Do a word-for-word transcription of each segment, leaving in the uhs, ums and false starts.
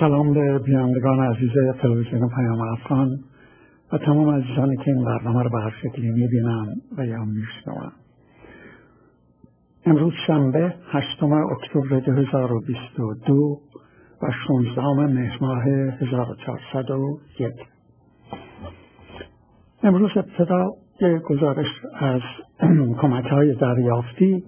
سلام به بینندگان عزیز تلویزیون پیام افغان و تمام عزیزانی که این برنامه رو به هر شکلی میبینن و یا میشنون. امروز شنبه هشتم اکتبر دو هزار و بیست و دو و شانزدهم مهر ماه هزار و چهارصد و یک. امروز ابتدا یک گزارش از کمک‌های دریافتی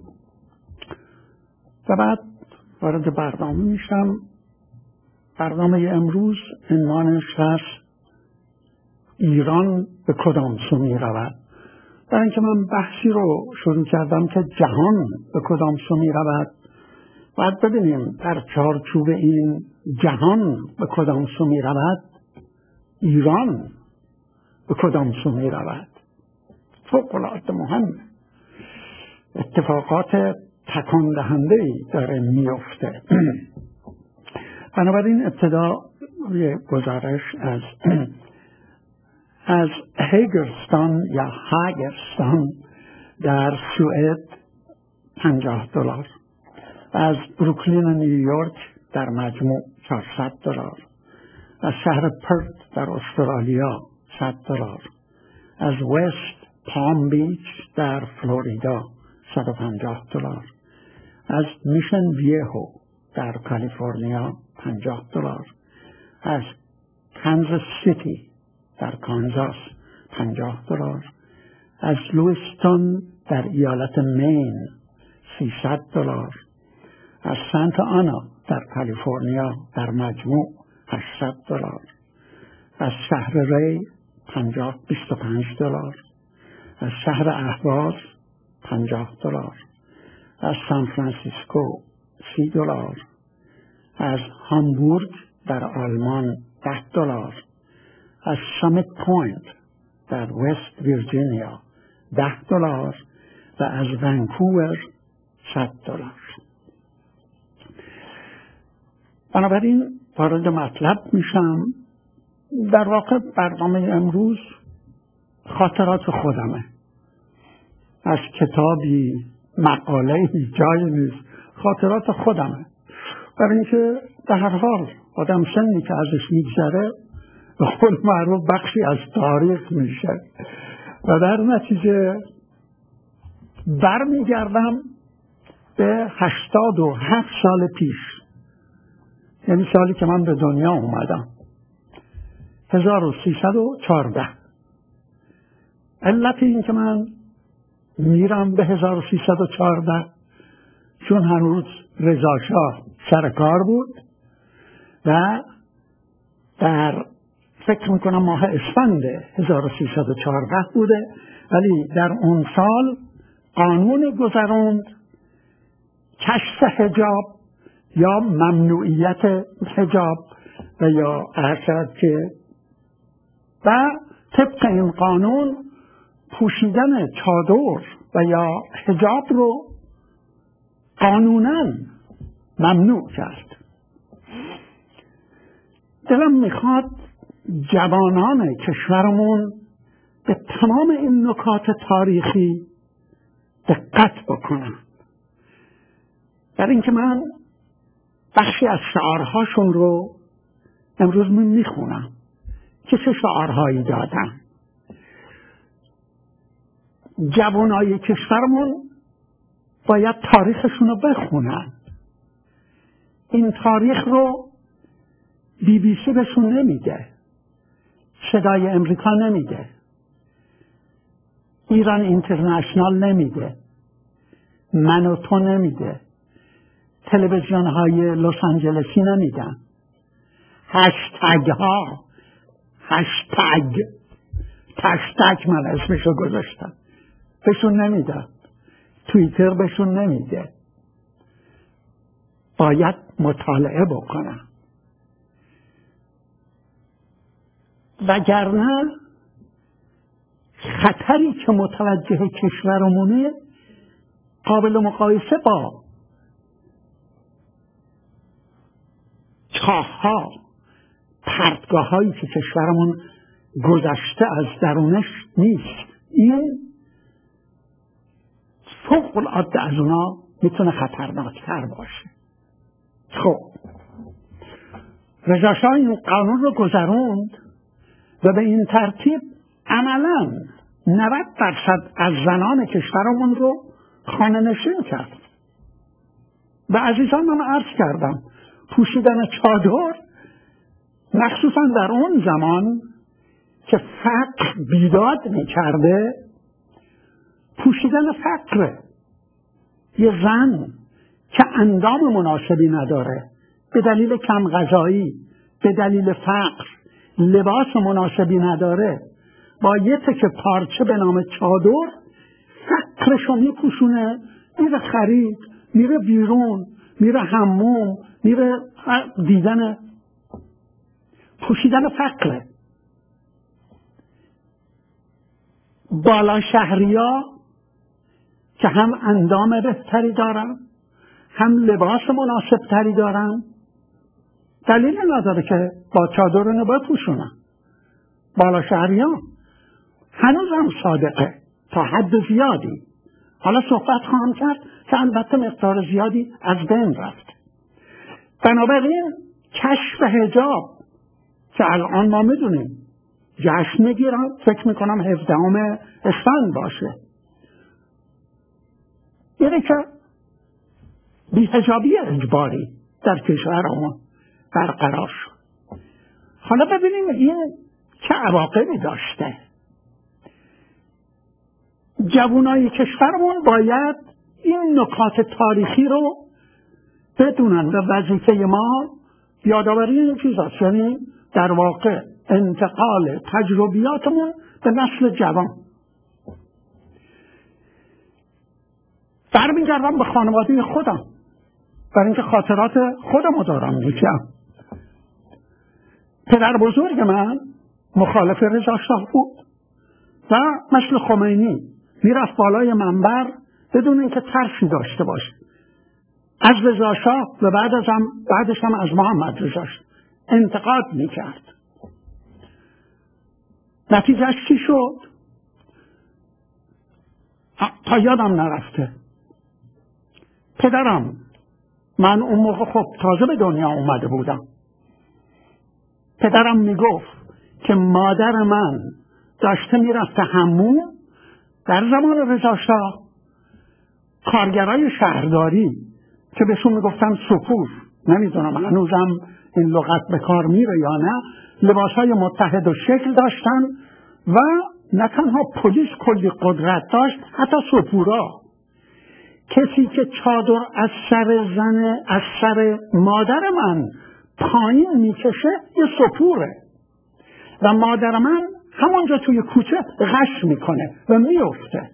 و بعد وارد برنامه میشم. برنامه امروز عنوانش هست ایران به کدام سو می رود. برای اینکه من بحثی رو شروع کردم که جهان به کدام سو می رود، باید ببینیم در چارچوب این جهان به کدام سو می رود ایران به کدام سو می رود. فوق‌العاده مهمه. اتفاقات تکان دهنده‌ای داره میفته. بنابراین ابتدا یه گزارش از از هیگرستان یا هاگرستان در سوئد پنجاه دلار، از بروکلین نیویورک در مجموع چهارصد دلار، از شهر پرت در استرالیا صد دلار، از وست پام بیچ در فلوریدا صد و پنجاه دلار، از میشن ویهو در کالیفرنیا پنجاه دلار، از کانزاس سیتی در کانزاس پنجاه دلار، از لویستون در ایالت مین سیصد دلار، از سانتا آنا در کالیفرنیا در مجموع هشتصد دلار، از شهر ری پنجاه بیست و پنج دلار، از شهر اهواز پنجاه دلار، از سان فرانسیسکو سی دلار، از هامبورگ در آلمان ده دلار، از سامیت پوینت در وست ویرجینیا ده دلار و از ونکوور صد دلار. بنابراین وارد مطلب میشم. در واقع برنامه امروز خاطرات خودمه، از کتابی مقاله‌ای جایی نیست، خاطرات خودمه. برای اینکه در هر حال آدم سنی که ازش میگذره به قول معروف بخشی از تاریخ میشه و در نتیجه برمیگردم به هشتاد و هفت سال پیش، یعنی سالی که من به دنیا اومدم، هزار و سیصد و چهارده. علت این که من میرم به هزار و سیصد و چهارده چون هنوز رضا شاه سر کار بود و در فکر میکنم ماه اسفند هزار و سیصد و چهارده بوده، ولی در اون سال قانون گذراند کشف حجاب یا ممنوعیت حجاب و یا ارشد که و طبق این قانون پوشیدن چادر و یا حجاب رو قانونا ممنوع کرد. دلم میخواد جوانان کشورمون به تمام این نکات تاریخی دقت بکنن، برای اینکه من بخشی از شعارهاشون رو امروز من میخونم که چه شعارهایی دادن. جوانای کشورمون باید تاریخشون رو بخونن. این تاریخ رو بی بی سی بهشون نمیده، صدای امریکا نمیده، ایران اینترنشنال نمیده، من و تو نمیده، تلویزیون های لس آنجلسی نمیدن، هشتگ ها هشتگ تشتگ من اسمشو گذاشتم بهشون نمیده، توییتر بهشون نمیده. باید مطالعه بکنن، وگرنه خطری که متوجه کشورمونه قابل مقایسه با چاه‌ها، پرتگاه‌هایی که کشورمون گذشته از درونش نیست. این فوق العاده از اونا میتونه خطرناکتر باشه. خب رضا شاه این قانون رو گذروند و به این ترتیب عملاً نود درصد از زنان کشورمون رو خانه نشین کرد. به عزیزانم عرض کردم پوشیدن چادر مخصوصاً در اون زمان که فقر بیداد میکرده، پوشیدن فقره. یه زن که اندام مناسبی نداره، به دلیل کم غذایی، به دلیل فقر لباس مناسبی نداره، با یه تکه پارچه به نام چادر فقرشو میپوشونه، میره خرید، میره بیرون، میره حموم، میره دیدن. پوشیدن فقره. بالا شهریا که هم اندام بهتری دارن، هم لباس مناسب تری دارن، دلیل نداره که با چادر رو بپوشونن. بالا شهریان هنوز هم صادقه تا حد زیادی. حالا صحبت خواهم کرد که البته مقدار زیادی از بین رفت. بنابراین کشف حجاب که الان ما میدونیم جشن میگیرن، فکر میکنم هفدهم اسفند باشه، یعنی که بی‌حجابی اجباری در کشورمون برقرار شد. حالا ببینیم این چه عواقبی داشته. جوانای کشورمون باید این نکات تاریخی رو بدونن و وظیفه ما یادآوری این چیزاست، یعنی در واقع انتقال تجربیاتمون به نسل جوان. برمیگردم به خانواده خودم برای اینکه خاطرات خودمو دارم میگم. پدر بزرگ من مخالف رضا شاه بود و مثل خمینی میرفت بالای منبر بدون اینکه ترسی داشته باشه از رضا شاه و بعد از هم بعدش هم از محمد رضا شاه انتقاد میکرد. نتیجهش چی شد؟ تا یادم نرفته. پدرم، من اون موقع خب تازه به دنیا اومده بودم، پدرم میگفت که مادر من داشته میرفته حموم در زمان رضا شاه. کارگرای شهرداری که بهشون میگفتن سپور، نمیدونم هنوزم این لغت به کار میره یا نه، لباسهای متحد و شکل داشتن و نه تنها پلیس کلی قدرت داشت، حتی سپورا. کسی که چادر از سر زن از سر مادر من پایین میکشه یه سپوره و مادر من همونجا توی کوچه غش میکنه و میفته.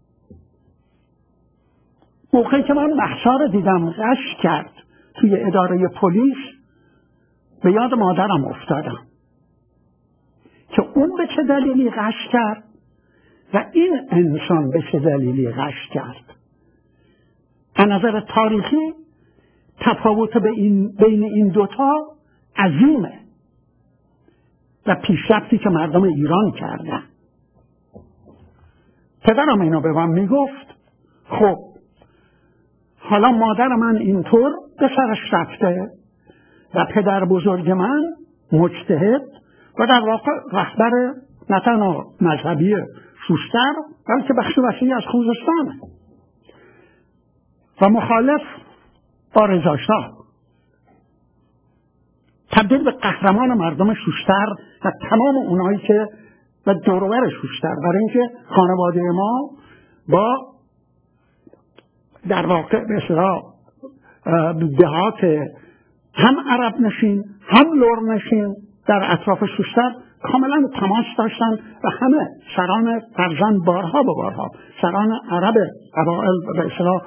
موقعی که من مهسا رو دیدم غش کرد توی اداره پلیس به یاد مادرم افتادم که اون به چه دلیلی غش کرد و این انسان به چه دلیلی غش کرد. از نظر تاریخی تفاوت بین این دوتا عظیمه و پیشرفتی که مردم ایران کردن. پدرم اینو به من میگفت. خب حالا مادر من اینطور به سرش رفته و پدر بزرگ من مجتهد و در واقع رهبر نه تنها مذهبی شوشتر بلکه بخش وسیعی از خوزستانه و مخالف با رضا شاه، تبدیل به قهرمان مردم شوشتر و تمام اونایی که و دور و بر شوشتر، برای اینکه خانواده ما با در واقع به اصطلاح دهات هم عرب نشین هم لور نشین در اطراف شوشتر کاملا تماس داشتن و همه سران فرزند بارها به بارها سران عرب قبائل به اصطلاح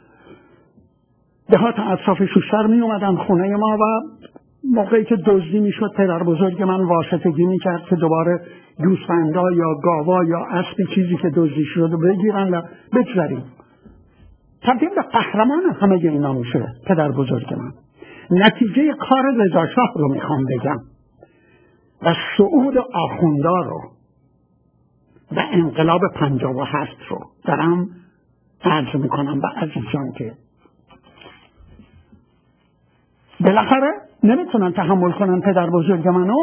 دهات اطراف شوشتر می اومدن خونه ما و موقعی که دزدی می شد پدر بزرگ من واسطگی می کرد که دوباره گوسفندا یا گاوا یا اسبی چیزی که دزدی شد رو بگیرن و بگذاریم. تبدیل به قهرمان همه اینا میشه پدر بزرگ من. نتیجه کار رضا شاه رو میخوام بگم و صعود آخوندا رو و انقلاب پنجاه و هشت رو دارم عرض میکنم به عزیزان که بالاخره نمیتونن تحمل کنن پدر بزرگ منو،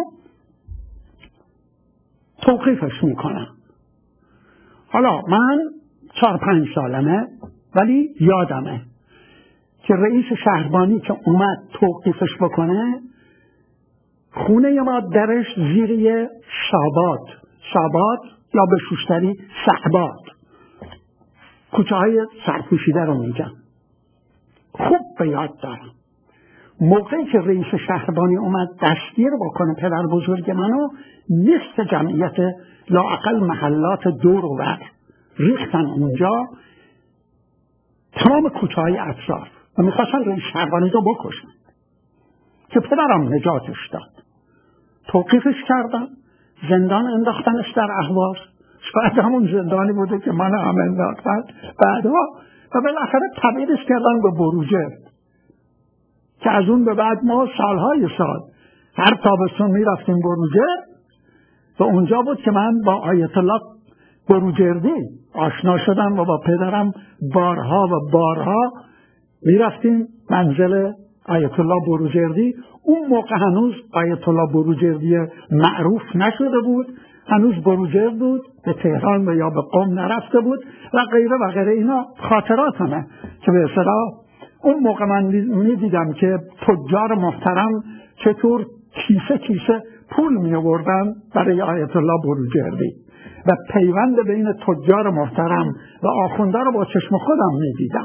توقیفش میکنن. حالا من چهار پنج سالمه ولی یادمه که رئیس شهربانی که اومد توقیفش بکنه، خونه ما درش زیری شاباد شاباد یا به شوشتری صحباد، کوچه های سرپوشیده رو میگم، خوب به یاد دارم. موقعی که رئیس شهربانی اومد دستگیر بکنه پدر بزرگ منو، نصف جمعیت لااقل محلات دور و بر ریختن اونجا، تمام کوچه های اطراف، و میخواستن رئیس شهربانی رو بکشن که پدرم نجاتش داد. توقیفش کردن، زندان انداختنش در اهواز، شاید همون زندانی بوده که من هم انداختن بعدها، و بالاخره تبعیدش کردن به بروجرد که از اون به بعد ما سالهای سال هر تابستون میرفتیم بروجرد، و اونجا بود که من با آیت الله بروجردی آشنا شدم و با پدرم بارها و بارها میرفتیم منزل آیت الله بروجردی. اون موقع هنوز آیت الله بروجردی معروف نشده بود، هنوز بروجرد بود، به تهران و یا به قم نرفته بود و غیره و غیره. اینا خاطراتمه که به اصطلاح اون موقع من میدیدم که تجار محترم چطور کیسه کیسه پول می آوردن برای آیت الله بروجردی، و پیوند بین تجار محترم و آخونده رو با چشم خودم میدیدم.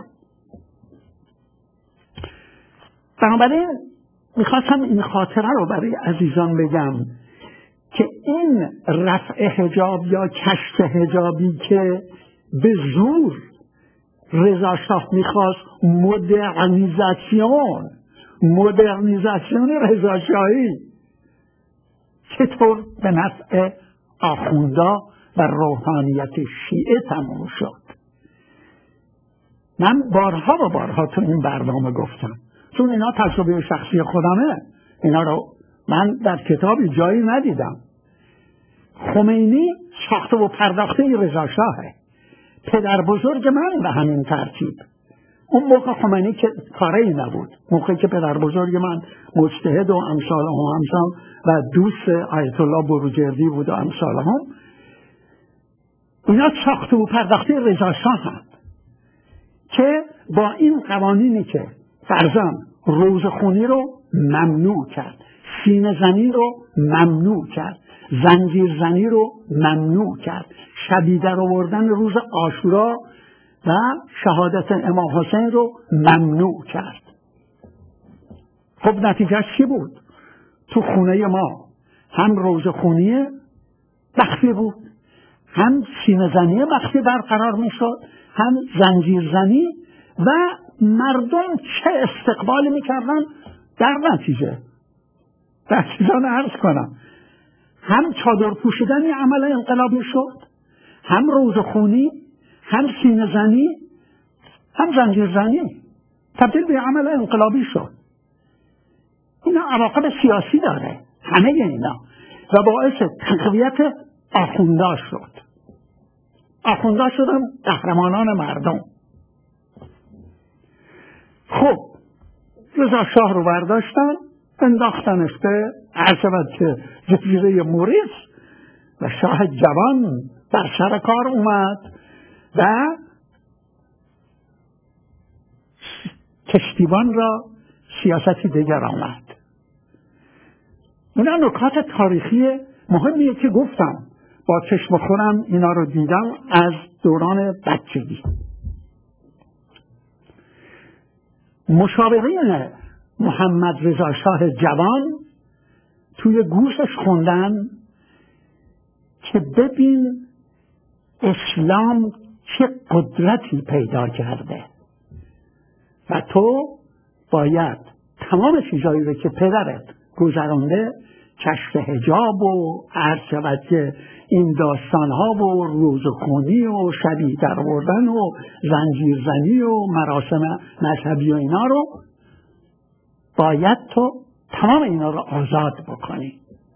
بنابراین میخواستم این خاطره رو برای عزیزان بگم که این رفع حجاب یا کشف حجابی که به زور رضا شاه میخواست، مدرنیزاسیون مدرنیزاسیون رضا شاهی، چطور به نفع آخوندا و روحانیت شیعه تموم شد. من بارها و بارها تو این برنامه گفتم، چون اینا تجربه شخصی خودمه، اینا رو من در کتابی جایی ندیدم. خمینی ساخته و پرداخته رضا شاهه، پدر بزرگ من به همین ترتیب. اون موقع خمینی که کاری نبود، موقعی که پدر بزرگ من مجتهد و امثال هم امثال و دوست آیت الله بروجردی بود و امثال هم، اینا ساخته و پرداخته رضا شاه هم که با این قوانینی که فرضاً روزخونی رو ممنوع کرد، سینه زنی رو ممنوع کرد، زنجیر زنی رو ممنوع کرد، شبی در آوردن روز عاشورا و شهادت امام حسین رو ممنوع کرد. خب نتیجه چی بود؟ تو خونه ما هم روزخونی مخفی بود، هم سینه زنی مخفی برقرار می شد، هم زنجیر زنی، و مردم چه استقبالی می کردن در نتیجه. در چیزان عرض کنم، هم چادر پوشیدنی عمل انقلابی شد، هم روزخونی، هم سینه زنی، هم زنجیر زنی تبدیل به عمل انقلابی شد. اینا عواقب سیاسی داره همه اینا، و باعث تقویت آخوندا شد. آخوندا شدن قهرمانان مردم. خب رضا شاه رو برداشتن انداختنش به عرض که جزیره موریس، و شاه جوان در سر کار اومد و کشتیبان را سیاستی دیگر آمد. اینا نکات تاریخی مهمیه که گفتم، با چشم خودم اینا رو دیدم از دوران بچگی. مشاورین محمد رضا شاه جوان توی گوشش خوندن که ببین اسلام چه قدرتی پیدا کرده و تو باید تمام چیزایی رو که پدرت گذرانده، کشف حجاب و عرض شود که این داستانها و روزخونی و شبی در آوردن و زنجیرزنی و مراسم مذهبی و اینا رو باید تو تمام اینا رو آزاد بکنی.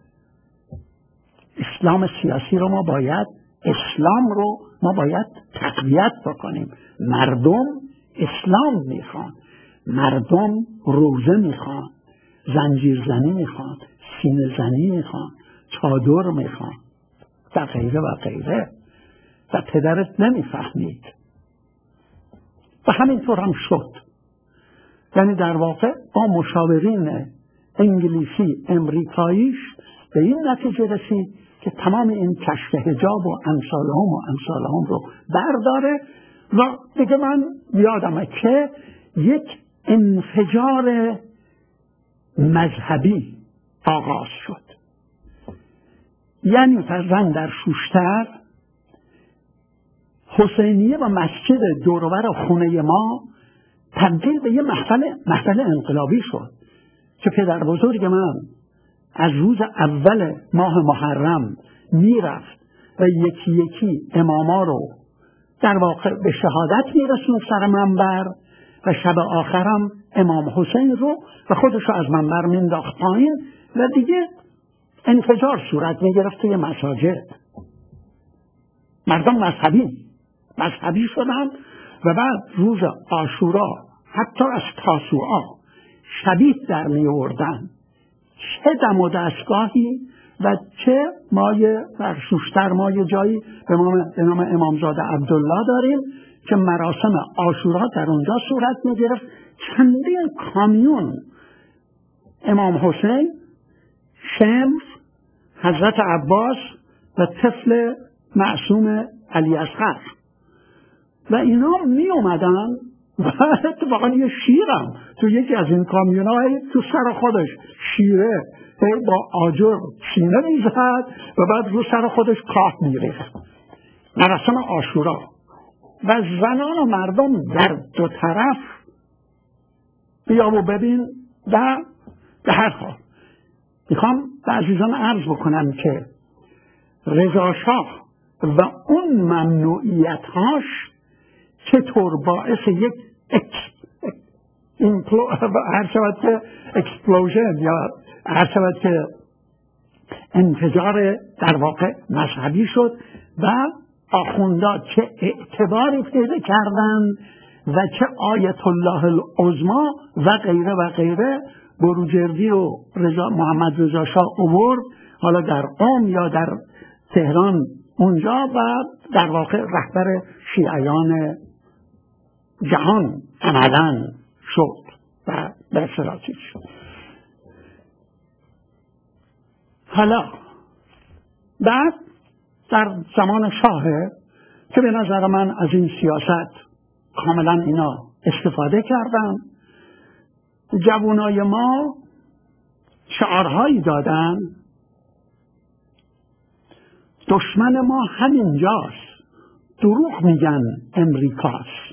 اسلام سیاسی رو ما باید اسلام رو ما باید تقویت بکنیم. مردم اسلام میخوان، مردم روزه میخوان، زنجیر زنی میخوان، سینه زنی میخوان، چادر میخوان و غیره و غیره و پدرت نمیفهمید و همینطور هم شد. یعنی در واقع با مشاورین انگلیسی امریکاییش به این نتیجه رسید که تمام این کشف حجاب و امثالهم و امثالهم رو برداره و دیگه من یادمه که یک انفجار مذهبی آغاز شد. یعنی فرزن در شوشتر حسینیه و مسجد دوروبر خونه ما تبدیل به یه محفل محفل انقلابی شد که پدر بزرگ من از روز اول ماه محرم میرفت و یکی یکی اماما رو در واقع به شهادت میرسوند سر منبر و شب آخرم امام حسین رو و خودش رو از منبر مینداخت پایین و دیگه انفجار صورت میگرفت توی مساجد. مردم مذهبی مذهبی شدن و بعد روز عاشورا حتی از تاسوعا شبیه در میوردن. چه دم و دستگاهی و چه مایه در شوشتر ما یه جایی به نام امامزاده عبدالله داریم که مراسم عاشورا در اونجا صورت میگرفت. چندین کامیون امام حسین، شمس، حضرت عباس و طفل معصوم علی اصغر و اینا می اومدن و اتفاقا یه شیرم تو یکی از این کامیون‌ها تو سر خودش شیره با آجر سینه میزد و بعد رو سر خودش کاه میریخت. مراسم عاشورا و زنان و مردم در دو طرف بیا و ببین و به هر حال میخوام به عزیزان عرض بکنم که رضا شاه و اون ممنوعیت‌هاش چطور باعث یک هر شود که اکسپلوژن یا هر شود که انفجار در واقع مذهبی شد و آخوندا چه اعتباری پیدا کردن و چه آیت الله العظما و غیره و غیره. بروجردی و رضا محمد رضا شاه آورد حالا در قم یا در تهران اونجا و در واقع رهبر شیعیان جهان عملاً شد و به اصطلاح شد. حالا بعد در زمان شاهه که به نظر من از این سیاست کاملا اینا استفاده کردن، جوانای ما شعارهایی دادن دشمن ما همینجاست، دروغ میگن امریکاست.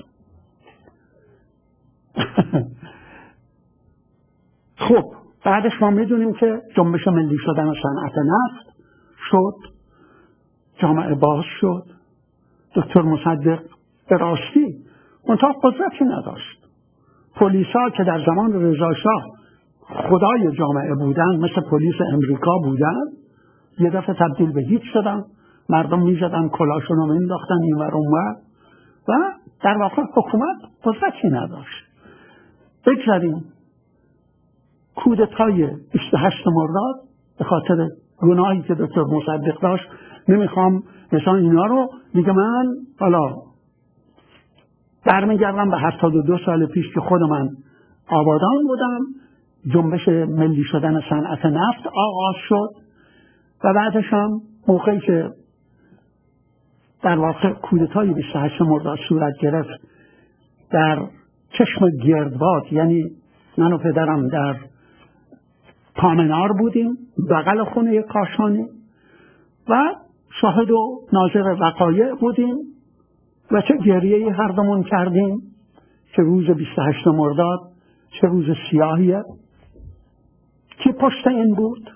خب بعدش ما میدونیم که جنبش ملی شدن صنعت نفت شد، جامعه باز شد، دکتر مصدق به راستی منتها قدرتی نداشت. پلیسا که در زمان رضا شاه خدای جامعه بودن مثل پلیس امریکا بودن یه دفعه تبدیل به هیچ شدن، مردم میزدن کلاشون رو مینداختن این ور اون ور و در واقع حکومت قدرتی نداشت. بگذاریم کودتای بیست و هشت مرداد به خاطر گناهی که دکتر مصدق داشت نمیخوام مثلا اینا رو دیگه من حالا برمیگردم به هفتاد و دو سال پیش که خود من آبادان بودم، جنبش ملی شدن صنعت نفت آغاز شد و بعدش هم موقعی که در واقع کودتای بیست و هشت مرداد صورت گرفت در چشم گردباد، یعنی من و پدرم در پامنار بودیم بغل خونه کاشانی و شاهد و ناظر وقایع بودیم و چه گریه‌ای هر دومون کردیم که روز بیست و هشت مرداد چه روز سیاهیه. کی پشت این بود؟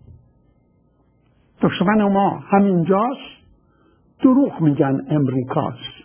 دشمن ما همینجاست، دروغ میگن امریکاست،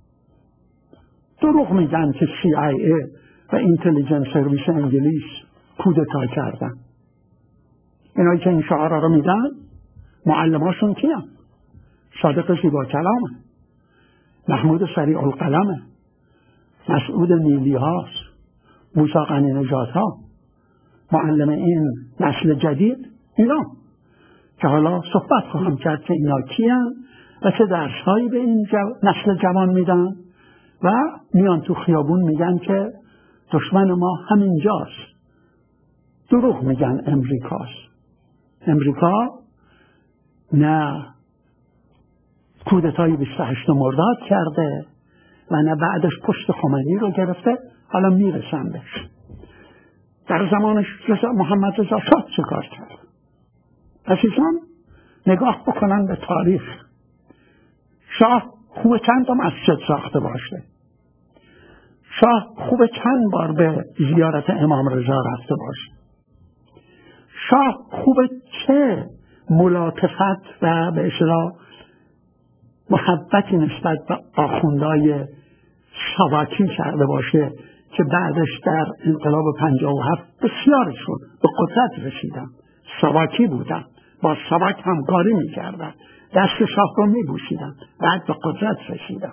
دروغ میگن که سی آی ای و اینتلیجنس سرویس انگلیس کودتا کردن. اینایی که این شعارا رو میدن معلماشون کیان؟ صادق زیبا کلامه، محمود سریع القلمه، مسعود نیلی هاست، موسی غنی نژاد ها، معلم این نسل جدید اینا که حالا صحبت خواهم کرد که اینا کیان و چه درسهایی به این جو... نسل جوان میدن و میان تو خیابون میگن که دشمن ما همینجاست. دروغ میگن امریکاست. امریکا نه کودتای بیست و هشتم مرداد کرده و نه بعدش پشت خمینی رو گرفته. حالا میرسن بهش. در زمانش محمد رضا شاه چه کار کرد؟ عزیزان نگاه بکنن به تاریخ. شاه خوب چند تا مسجد ساخته باشه. شاه خوب چند بار به زیارت امام رضا رفته باشه. شاه خوب چه ملاطفت و به اصطلاح محبتی نسبت به آخوندهای ساواکی کرده باشه که بعدش در انقلاب پنجاه و هفت بسیارشون به قدرت رسیدن. ساواکی بودن، با ساواک همکاری میکردن، دست شاه رو میبوسیدن، بعد به قدرت رسیدن.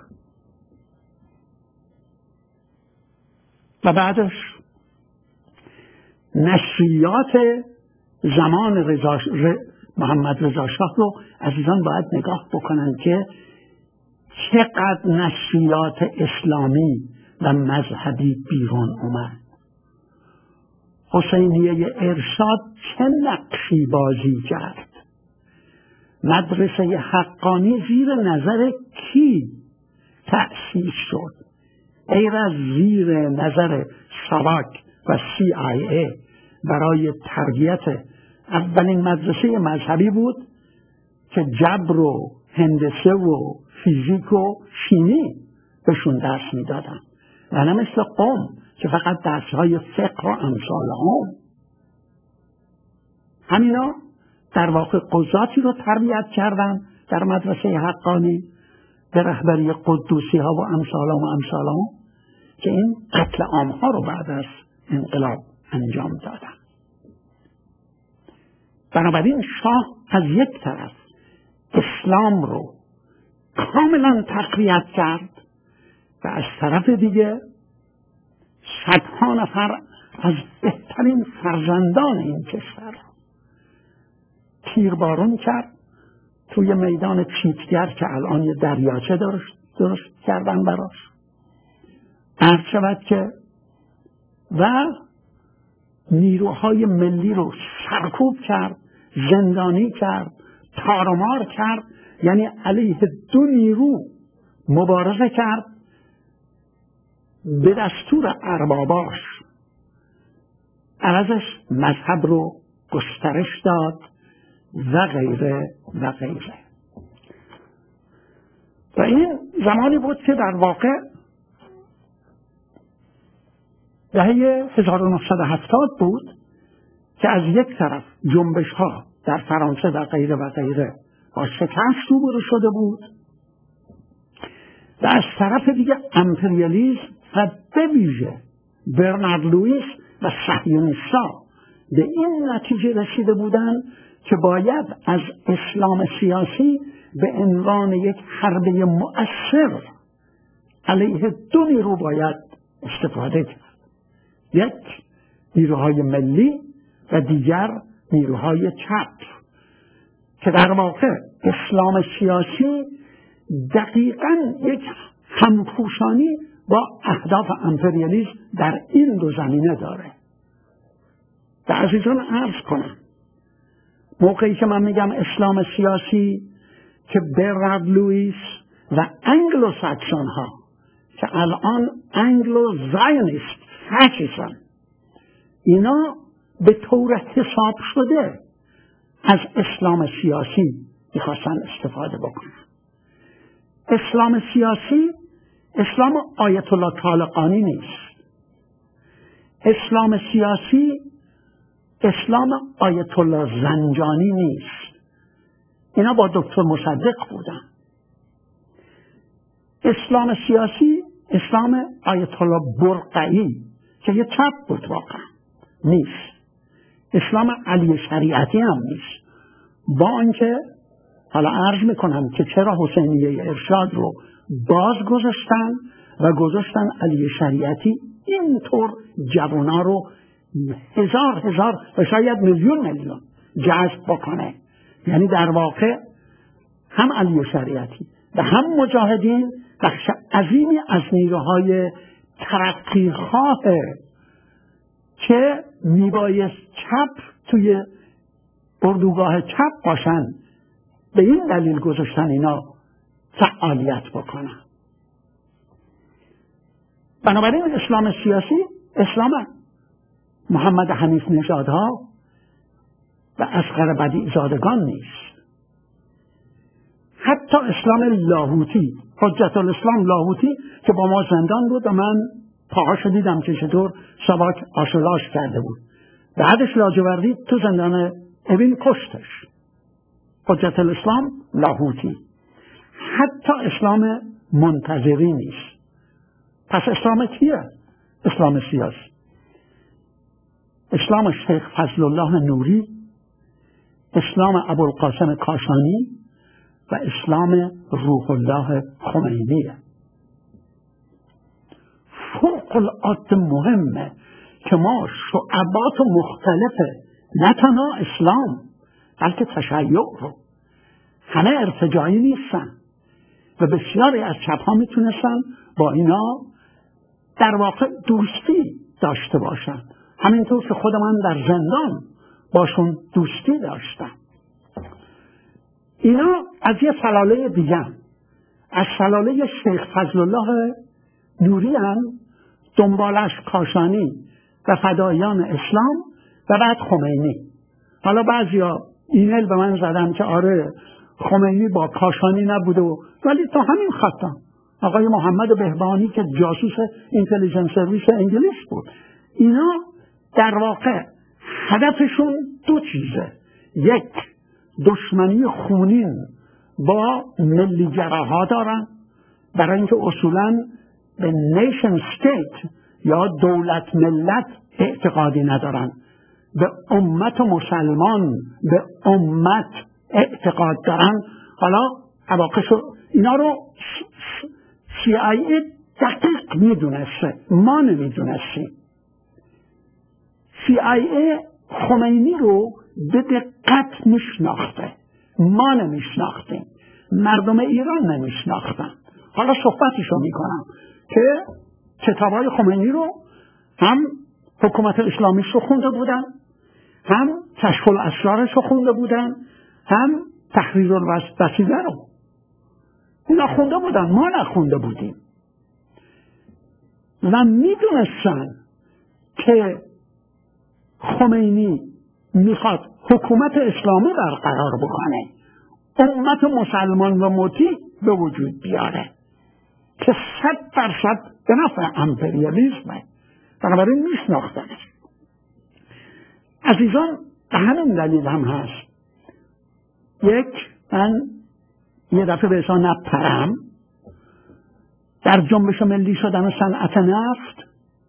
و بعدش نشریات زمان رضا محمد رضا شاه رو عزیزان باید نگاه بکنن که چقدر نشریات اسلامی و مذهبی بیرون اومد. حسینیه ارشاد چه نقشی بازی کرد؟ مدرسه حقانی زیر نظر کی تأسیس شد؟ غیر از زیر نظر ساواک و سی آی ای برای تربیت. اولین مدرسه مذهبی بود که جبر و هندسه و فیزیک و شیمی بهشون درس میدادن و نه مثل قوم که فقط درسهای فقه و امثال هم. همینا در واقع قضاتی رو تربیت کردن در مدرسه حقانی به رهبری قدوسی ها و امثال و امثال هم که این قتل عام ها رو بعد از انقلاب انجام دادن. بنابراین شاه از یک طرف اسلام رو کاملا تقویت کرد و از طرف دیگه صدها نفر از بهترین فرزندان این کشور تیربارون کرد توی میدان چیتگر که الان یه دریاچه درست, درست کردن براش. عرض شود که و نیروهای ملی رو سرکوب کرد، زندانی کرد، تارمار کرد. یعنی علیه دو نیرو مبارزه کرد به دستور ارباباش. عوضش مذهب رو گسترش داد و غیره و غیره. و این زمانی بود که در واقع دهه هزار و نهصد و هفتاد بود که از یک طرف جنبش ها در فرانسه و غیره و غیره با شکست روبرو شده بود و از طرف دیگه امپریالیسم و به ویژه برنارد لوئیس و صهیونیست‌ها به این نتیجه رسیده بودند که باید از اسلام سیاسی به عنوان یک حربه مؤثر علیه دو نیرو باید استفاده کرد. یک نیروهای ملی و دیگر نیروهای چپ که در واقع اسلام سیاسی دقیقاً یک همپوشانی با اهداف امپریالیسم در این دو زمینه داره. و عزیزان عرض کنم موقعی که من میگم اسلام سیاسی که برنارد لوئیس و انگلو ساکسون ها که الان انگلو زایونیست فاشیستن اینا به طور حساب شده از اسلام سیاسی میخواستن استفاده بکنن. اسلام سیاسی اسلام آیت الله طالقانی نیست. اسلام سیاسی اسلام آیت الله زنجانی نیست. اینا با دکتر مصدق بودن. اسلام سیاسی اسلام آیت الله برقعی که یه چپ بود واقعا نیست. اسلام علی شریعتی هم نیست. با آنکه حالا عرض میکنم که چرا حسینیه ارشاد رو باز گذاشتن و گذاشتن علی شریعتی اینطور جوانا رو هزار هزار و شاید میلیون میلیون جذب بکنه. یعنی در واقع هم علی شریعتی و هم مجاهدین بخش عظیمی از نیروهای ترقیخواه که میبایست چپ توی اردوگاه چپ باشن، به این دلیل گذاشتن اینا فعالیت بکنن. بنابراین اسلام سیاسی اسلام محمد حنیف نژادها و اصغر بدیع زادگان نیست. حتی اسلام لاهوتی، حجت الاسلام لاهوتی که با ما زندان بود و من پاهاشو دیدم که چطور سواک آشلاش کرده بود، بعدش لاجوردی تو زندان اوین کشتش. حجت الاسلام لاهوتی. حتی اسلام منتظری نیست. پس اسلام کیه؟ اسلام سیاسی. اسلام شیخ فضل الله نوری، اسلام ابوالقاسم کاشانی و اسلام روح الله خمینیه. فوق العاده مهمه که ما شعبات مختلف نه تنها اسلام بلکه تشیع رو، همه ارتجاعی نیستن و بسیاری از چپ ها میتونستن با اینا در واقع دوستی داشته باشن، همینطور که خود من در زندان باشون دوستی داشتم. اینا از یه سلاله دیگه، از سلاله شیخ فضل الله نوری هم، دنبالش کاشانی و فدایان اسلام و بعد خمینی. حالا بعضیا ایمیل به من زدن که آره خمینی با کاشانی نبوده، ولی تو همین خطا آقای محمد بهبانی که جاسوس اینتلیجنس سرویس انگلیس بود. اینا در واقع هدفشون دو چیزه: یک، دشمنی خونین با ملی گراها دارن، برای اینکه اصولاً به نیشن استیت یا دولت ملت اعتقادی ندارن، به امت مسلمان به امت اعتقاد دارن. حالا عواقبشو اینا رو سی آی ای دقیق میدونسته، ما نمیدونستیم. سی آی ای خمینی رو به دقت میشناخته، ما نمیشناختیم، مردم ایران نمیشناختن. حالا صحبتشو میکنم که کتابای خمینی رو هم حکومت اسلامیش رو خونده بودن، هم کشف الاسرارش رو خونده بودن، هم تحریر الوسیله رو اینا خونده بودن، ما نخونده بودیم و میدونستن که خمینی میخواد حکومت اسلامی برقرار بکنه، امت مسلمان و مطیع به وجود بیاره که صد درصد به نفع امپریالیسمه. بنابراین میشناختنش. عزیزان، به همین دلیل هم هست یک، من یه دفعه به حساب نپرم در جنبش ملی شدن صنعت نفت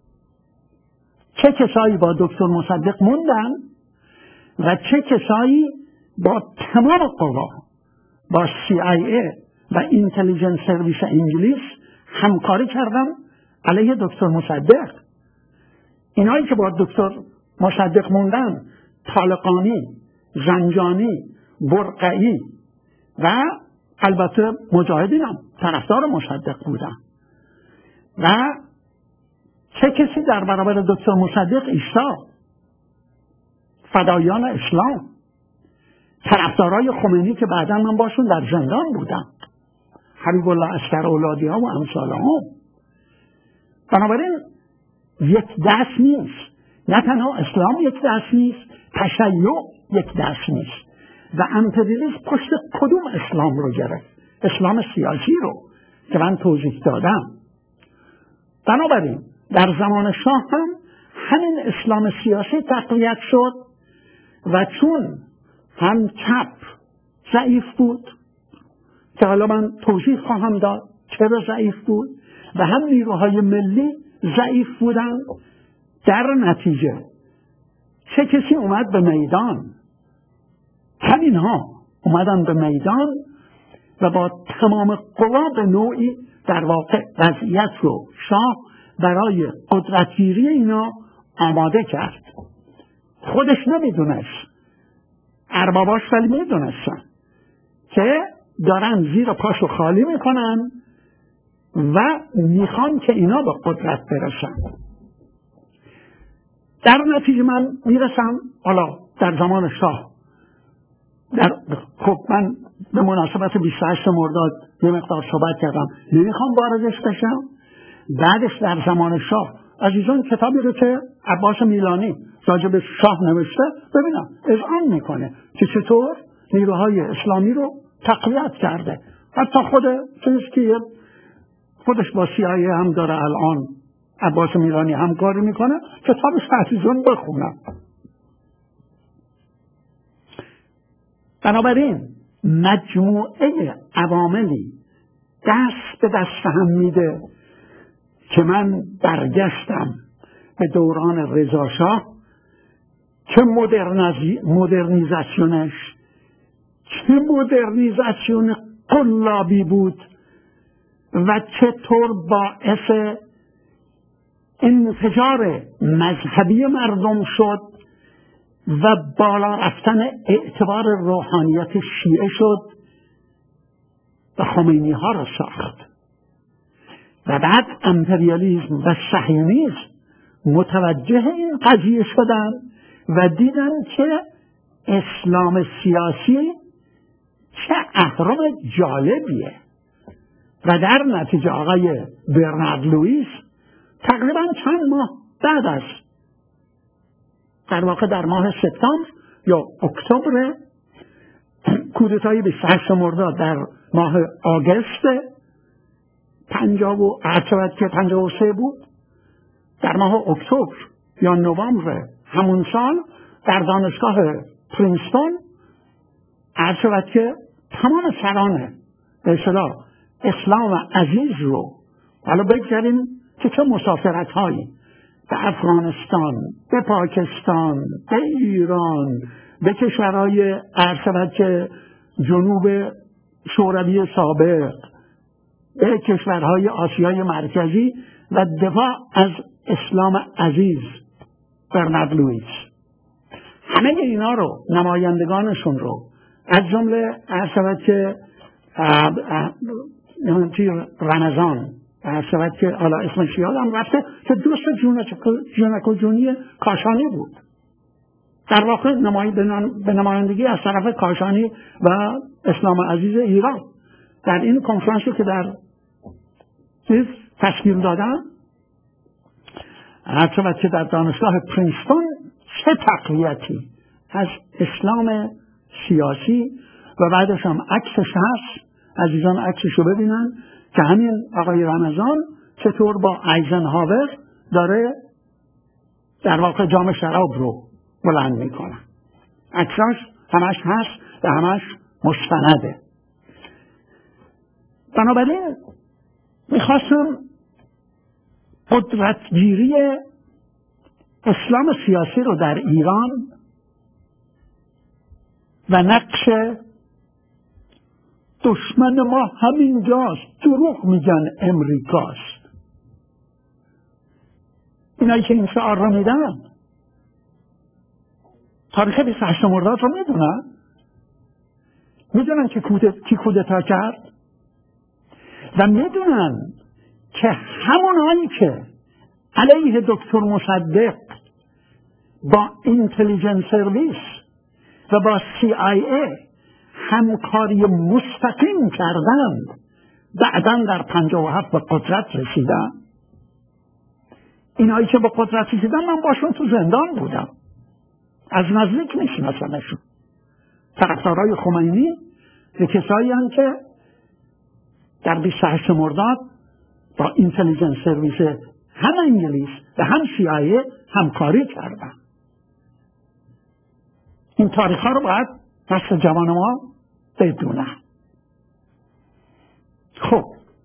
چه کسایی با دکتر مصدق موندن و چه کسایی با تمام قوا با سی آی ای و اینتلیجنس سرویس انگلیس همکاری کردن علیه دکتر مصدق. اینایی که با دکتر مصدق موندن، طالقانی، زنجانی، برقعی و البته مجاهدین هم طرفدار مصدق بودن و چه کسی در برابر دکتر مصدق ایستاد؟ فدایان اسلام، طرفدارای خمینی که بعدا من باشون در زندان بودم، حبیب الله عسکر اولادی ها و امثال هم. بنابراین یک دست نیست، نه تنها اسلام یک دست نیست، تشیع یک دست نیست و امپریالیسم پشت کدوم اسلام رو گرفت؟ اسلام سیاسی رو که من توضیح دادم. بنابراین در زمان شاه هم همین اسلام سیاسی تقویت شد و چون هم چپ ضعیف بود که حالا من توضیح خواهم داد چرا ضعیف بود و هم نیروهای ملی ضعیف بودن، در نتیجه چه کسی اومد به میدان؟ همین ها اومدن به میدان و با تمام قوا به نوعی در واقع وضعیت رو شاه برای قدرتگیری اینا آماده کرد. خودش نمیدونست، ارباباش ولی میدونستن که دارن زیر پاشو خالی میکنن و میخوان که اینا به قدرت برسن. در نتیجه من میرسم حالا در زمان شاه، در خب من به مناسبت بیست و هشت مرداد یه مقدار صحبت کردم، نمیخوام واردش بشم. بعدش در زمان شاه عزیزان کتابی رو که عباس میلانی راجع به شاه نوشته ببینم اذعان میکنه که چطور نیروهای اسلامی رو تقویت کرده. حتی خود چیز که خودش با سی آی ای هم داره الان، عباس میلانی همکاری میکنه، کتابش عزیزان بخونم. بنابراین مجموعه عواملی دست به دست هم میده که من برگشتم به دوران رضا شاه که مدرنیزاسیونش چه مدرنیزاسیون قلابی بود و چطور باعث انفجار مذهبی مردم شد و بالا رفتن اعتبار روحانیت شیعه شد و خمینی ها را ساخت. و بعد امپریالیسم و صهیونیسم متوجه این قضیه شدن و دیدن که اسلام سیاسی چه اهرم جالبیه و در نتیجه آقای برنارد لوئیس تقریبا چند ماه بعد از، در واقع در ماه سپتامبر یا اکتبر، کودتای بیست و هشت مرداد در ماه آگوست پنجاه و عشرت که پنجاه و سه بود، در ماه اکتبر یا نوامبر همون سال در دانشگاه پرینستون عشرت که تمام سران به اصطلاح اسلام عزیز رو، حالا بگذاریم که چه مسافرت هایی به افغانستان، به پاکستان، به ایران، به کشورهای عرض که جنوب شوروی سابق، به کشورهای آسیای مرکزی و دفاع از اسلام عزیز، برنارد لوئیس، همه اینا رو نمایندگانشون رو از جمله عرض که رمضان عرض که حالا اسمش یادم رفته که دوست جونک و جونی کاشانی بود، در واقع به نمایندگی از طرف کاشانی و اسلام عزیز ایران در این کنفرانسی که در چیز تشکیل دادن، عرض که در دانشگاه پرینستون چه تقویتی از اسلام سیاسی و بعدش هم عکسش هست، عزیزان عکسش رو ببینن که همین آقای رمضان چطور با ایزنهاور داره در واقع جام شراب رو بلند میکنه. عکساش همش هست و همش مستنده. بنابراین میخواستم قدرتگیری اسلام سیاسی رو در ایران و نقش دشمن ما همینجاست، دروغ میگن امریکاست، اینایی که این شعار رو میدن تاریخ بیست و هشت مرداد رو میدونن، میدونن که کی کودتا کرد و میدونن که همونایی که علیه دکتر مصدق با اینتلیجنس سرویس و با سی آی ای همکاری مستقیم کردند بعداً در پنجاه و هفت به قدرت رسیدن، اینایی که به قدرت رسیدن من باشون تو زندان بودم، از نزدیک میشناسمشون، طرفدارای خمینی به کسایی هم که در بیست و هشت مرداد با اینتلیجنس سرویس هم انگلیس و هم سی آی ای همکاری کردن. این تاریخ ها رو باید نسل جوان ما بدونه. خب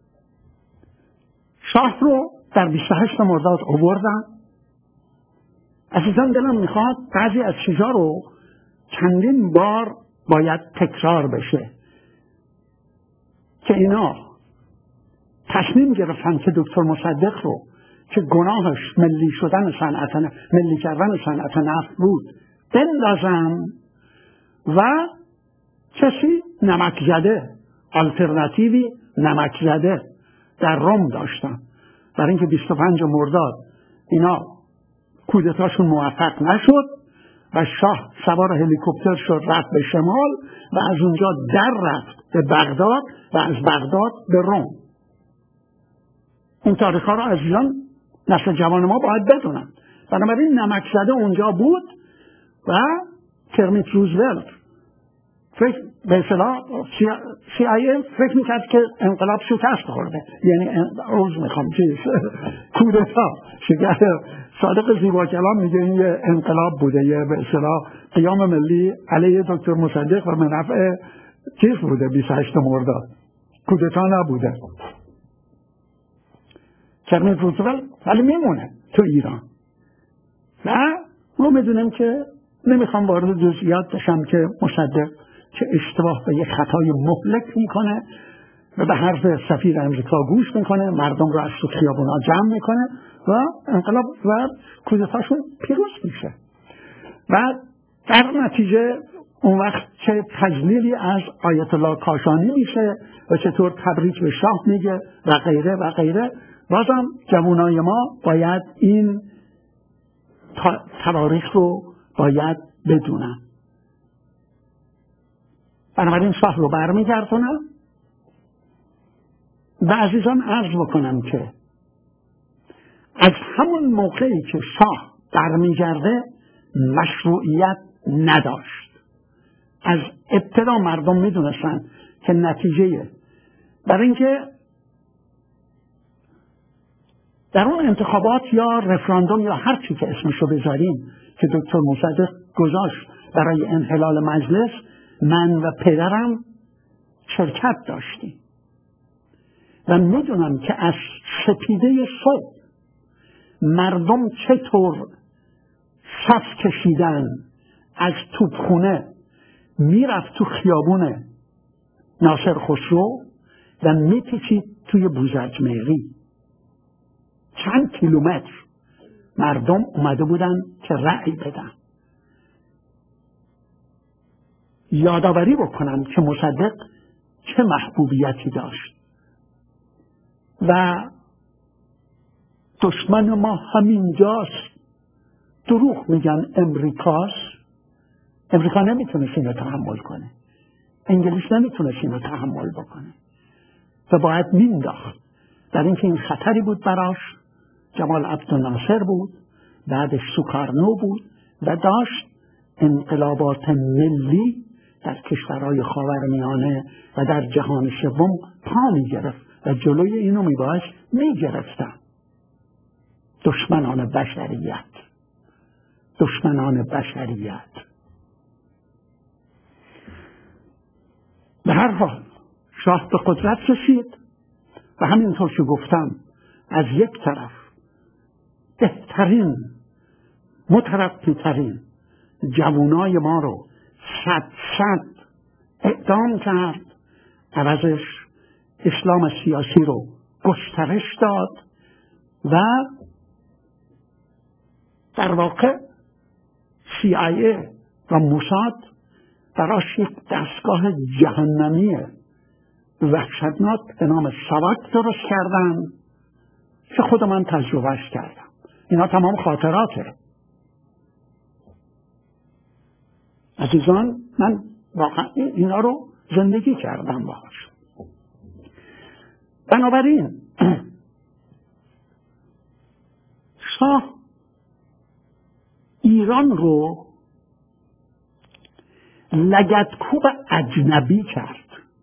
شاه رو در بیست و هشت مرداد آوردن. عزیزان دلم میخواد بعضی از چیزا رو چندین بار باید تکرار بشه که اینا تصمیم گرفتن که دکتر مصدق رو که گناهش ملی شدن صنعت ملی کردن صنعت نفت بود بندازن و کسی نمک زده، آلترناتیوی نمک زده در روم داشتن. برای اینکه بیست و پنج مرداد اینا کودتاشون موفق نشد و شاه سوار هلیکوپتر شد رفت به شمال و از اونجا در رفت به بغداد و از بغداد به روم. این تاریخ ها را عزیزان نسل جوان ما باید بدونن. بنابراین نمک زده اونجا بود و کرمیت روزولت فکر به اصطلاح سی آی ای فکر میکرد که انقلاب شکست خورده، یعنی عوض میخوام چیز کودتا شکست. صادق زیبا کلام میگه این یه انقلاب بوده، یه به اصطلاح قیام ملی علیه دکتر مصدق و منفع چیز بوده، بیست و هشت مرداد کودتا نبوده. کرمیت روزولت ولی میمونه تو ایران و ما میدونیم که نمیخوام وارد جزئیات بشم که مصدق که اشتباه به یک خطای مهلک میکنه و به حرف سفیر امریکا گوش میکنه، مردم رو از تو خیابونا جمع میکنه و انقلاب و کودتاشون پیروز میشه و در نتیجه اون وقت چه تجلیلی از آیت الله کاشانی میشه و چطور تبریک به شاه میگه و غیره و غیره. بازم جوانای ما باید این تاریخ رو باید بدونن. بنابراین شاه رو برمیگردونم و عزیزان عرض بکنم که از همون موقعی که شاه برمیگرده مشروعیت نداشت. از ابتدا مردم میدونستن که نتیجه برای اینکه در اون انتخابات یا رفراندوم یا هر چی که اسمشو بذاریم که دکتر مصدق گذاشت برای انحلال مجلس، من و پدرم شرکت داشتیم و میدونم که از سپیده صبح مردم چطور صف کشیدن از توپخونه میرفت تو خیابون ناصر خسرو و میپیچید توی بوزرجمهری. چند کیلومتر مردم اومده بودن که رأی بدن. یادآوری بکنم که مصدق چه محبوبیتی داشت و دشمن ما همینجاست. دروغ میگن امریکاست. امریکا نمیتونست اینو تحمل کنه، انگلیس نمیتونست اینو تحمل بکنه و باید مینداخت. در اینکه این خطری بود براش. جمال عبدالناصر بود، بعدش سوکارنو بود و داشت انقلابات ملی در کشورهای خاورمیانه و در جهان سوم پا می گرفت و جلوی اینو می باید می گرفتن. دشمنان بشریت دشمنان بشریت به هر حال شاه به قدرت رسید و همینطور که گفتم از یک طرف بهترین مترقی ترین جوانای ما رو صد صد اعدام کرد، عوضش اسلام سیاسی رو گسترش داد و در واقع سی آی ای و موساد براش یک دستگاه جهنمی وحشتناک به نام ساواک درست کردن که خود من تجربهش کردم. اینا تمام خاطراته عزیزان، من واقعا اینا رو زندگی کردم باهاش. بنابراین شاه ایران رو لگدکوب اجنبی کرد.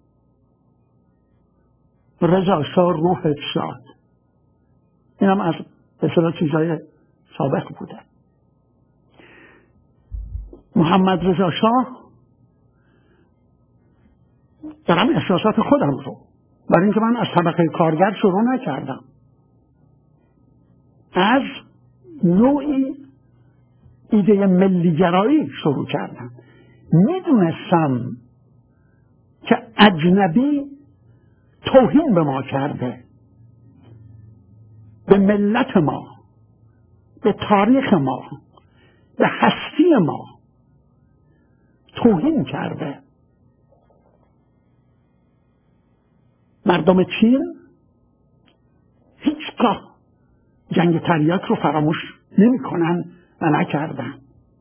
رضا شاه روح شاد. این هم از بسیار چیزای سابق بوده. محمد رضا شاه دارم احساسات خودم رو، برای اینکه من از طبقه کارگر شروع نکردم، از نوعی ایده ملیگرایی شروع کردم. میدونستم که اجنبی توهین به ما کرده به ملت ما، به تاریخ ما، به هستی ما توهین کرده. مردم چین هیچگاه جنگ تریاک رو فراموش نمی کنن و نکردن.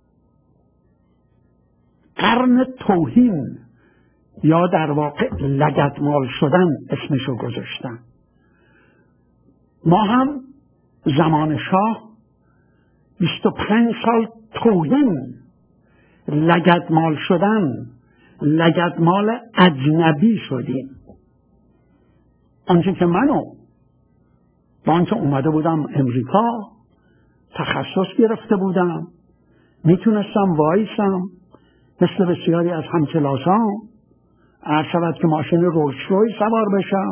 قرن توهین یا در واقع لگدمال شدن اسمشو گذاشتن. ما هم زمان شاه بیست و پنج سال توهین، لگدمال شدن، لگدمال اجنبی شدیم. آنچه که منو با آنچه اومده بودم امریکا تخصص گرفته بودم، میتونستم وایسم مثل بسیاری از همکلاسام، عرض شود که ماشین رولز رویس سوار بشم،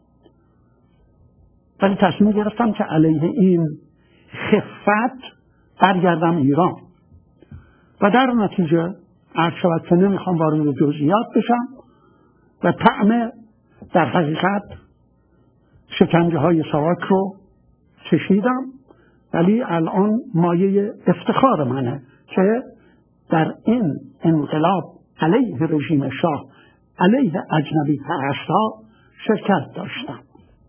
ولی تصمیم گرفتم که علیه این خفت برگردم ایران و در نتیجه عرض شود که نمیخوام وارد جزئیات بشم و طعم در حقیقت شکنجه های ساواک رو چشیدم، ولی الان مایه افتخار منه که در این انقلاب علیه رژیم شاه، علیه اجنبی پرست‌ها شرکت داشتم.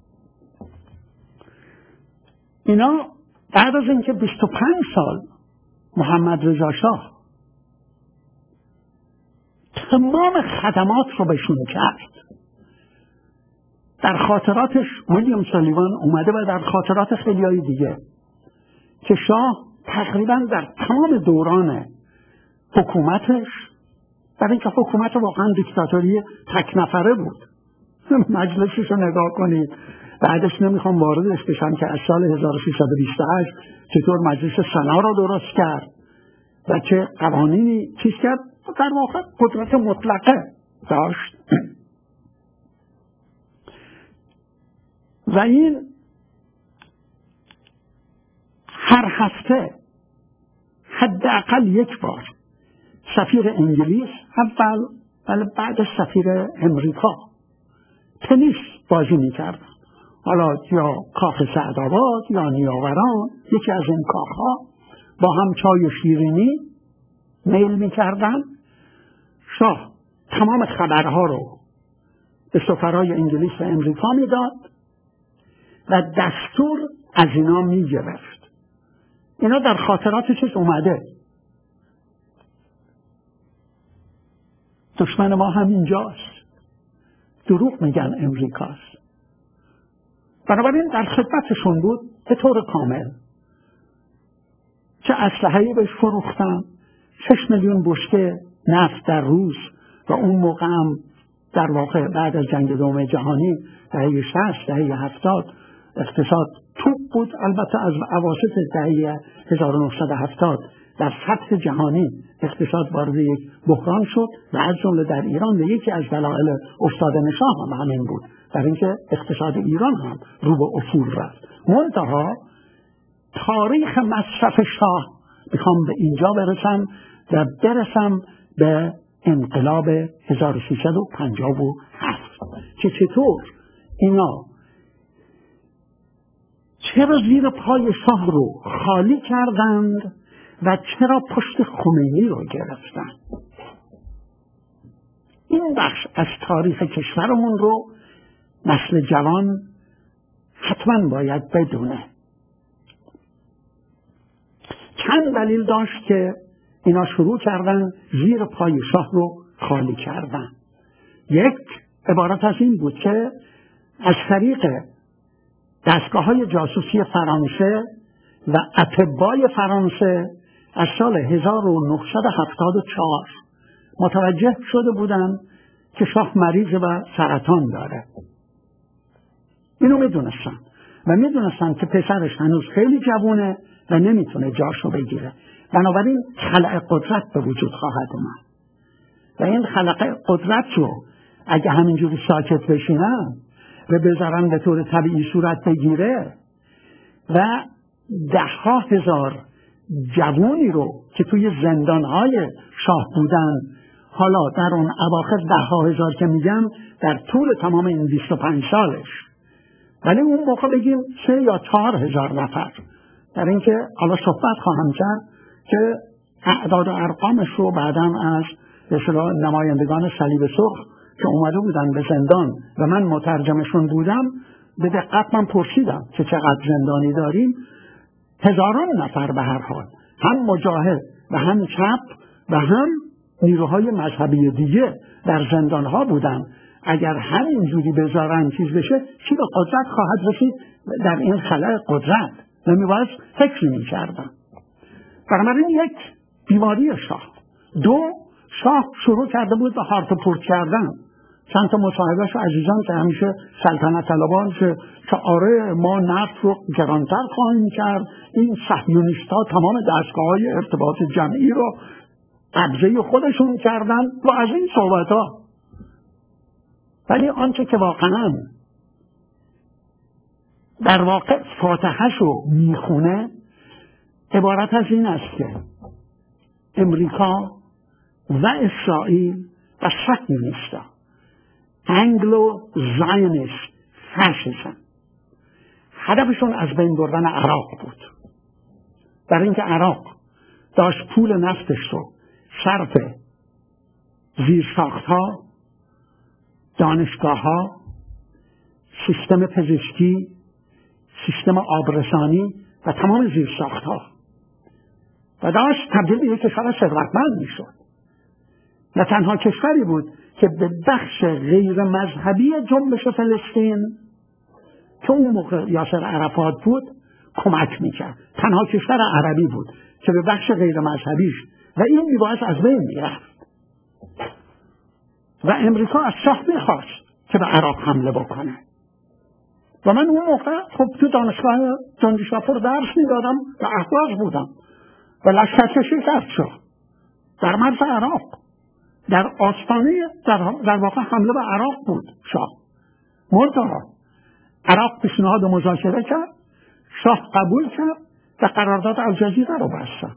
اینا بعد از اینکه بیست و پنج سال محمد رضا شاه تمام خدمات رو بهشون کرد، در خاطراتش ویلیام سالیوان اومده و در خاطرات خیلی های دیگه که شاه تقریبا در تمام دوران حکومتش، برای اینکه حکومت واقعا دیکتاتوری تک نفره بود، مجلسش رو نگاه کنید، بعدش نمیخوام واردش بشم که از سال هزار و سیصد و بیست و هشت چطور مجلس سنا را درست کرد و چه قوانینی چیز کرد، در واقع قدرت مطلقه داشت. و این هر هفته حداقل یک بار سفیر انگلیس اول ولی بعد سفیر امریکا تنیس بازی میکردن، حالا یا کاخ سعدآباد یا نیاوران، یکی از این کاخها، با هم چای و شیرینی میل میکردن. شاه تمام خبرها رو به سفرای انگلیس و امریکا میداد و دستور از اینا میگرفت. اینا در خاطرات چیز اومده. دشمن ما هم اینجاست، دروغ میگن امریکاست. بنابراین در خدمتشون بود به طور کامل. چه اسلحه‌ای بهش فروختن، شش میلیون بشکه نفت در روز، و اون موقع هم در واقع بعد از جنگ دوم جهانی دهه شصت دهه هفتاد اقتصاد توپ بود. البته از اواسط دهه هزار و نهصد و هفتاد در سطح جهانی اقتصاد وارد یک بحران شد و از جمله در ایران، و یکی از دلایل افتادن شاه هم همین بود، در اینکه اقتصاد ایران هم رو به افول رفت. منتها تاریخ مصرف شاه، میخوام به اینجا برسم و برسم به انقلاب هزار و سیصد و پنجاه و هفت که چطور اینا چرا زیر پای شاه رو خالی کردند و چرا پشت خمینی رو گرفتند. این بخش از تاریخ کشورمون رو نسل جوان حتما باید بدونه. چند دلیل داشت که اینا شروع کردن زیر پای شاه رو خالی کردن. یک عبارت از این بود که از طریق دستگاه های جاسوسی فرانسه و اتباع فرانسه از سال هزار و نهصد و هفتاد و چهار متوجه شده بودن که شاه مریض و سرطان داره. اینو میدونستن و میدونستن که پسرش هنوز خیلی جوونه و نمیتونه جاشو بگیره، بنابراین خلق قدرت به وجود خواهد اومد و این خلق قدرت رو اگه همینجوری ساکت بشینن و بذارن به طور طبیعی صورت بگیره و ده ها هزار جوانی رو که توی زندانهای شاه بودن، حالا در اون اواخر ده ها هزار که میگم، در طول تمام این بیست و پنج سالش ولی اون موقع بگیم سه یا چهار هزار نفر. در اینکه حالا صحبت خواهم کرد که اعداد و ارقامش رو بعداً از به اصطلاح نمایندگان صلیب سرخ که اومده بودن به زندان و من مترجمشون بودم به دقت من پرسیدم که چقدر زندانی داریم. هزاران نفر به هر حال، هم مجاهد و هم چپ و هم نیروهای مذهبی دیگه در زندانها بودن. اگر همینجوری بذارن چیز بشه چی به قدرت خواهد رسید؟ در این خلأ قدرت نمیباید فکری میکردن. بنابراین یک بیماری شاه. دو، شاه شروع کرده بود به هارت پورت کردن. چند تا مصاحبهش عزیزان که همیشه سلطنت طلبان که آره ما نفت رو گرانتر خواهیم کرد، این صهیونیست‌ها تمام دستگاه‌های ارتباط جمعی رو قبضه خودشون کردن و از این صحبت‌ها. ولی آنچه که واقعاً در واقع فاتحه‌ش رو میخونه عبارت از این است که امریکا و اسرائیل و صهیونیست‌ها، انگلو زایونیست فاشیسم، هدفشون از بین بردن عراق بود. در اینکه عراق داشت پول نفتش رو صرف زیرساخت‌ها، دانشگاه‌ها، سیستم پزشکی، سیستم آبرسانی و تمام زیرساخت‌ها و داشت تبدیل به یک کشور ثروتمند می‌شد. نه تنها کشوری بود که به بخش غیر مذهبی جنبش فلسطین که اون موقع یاسر عرفات بود کمک میکرد، تنها کشور عربی بود که به بخش غیر مذهبیش و این میباید از بین میرفت. و امریکا از شاه میخواست که به عراق حمله بکنه. و من اون موقع خب تو دانشگاه جندی شاپور درس میدادم و احواز بودم و لشکرکشی کرد شد در مرز عراق، در آستانه در, در واقع حمله به عراق بود شاه. منتها عراق پیشنهاد مذاکره کرد، شاه قبول کرد و قرارداد الجزیره رو بستن.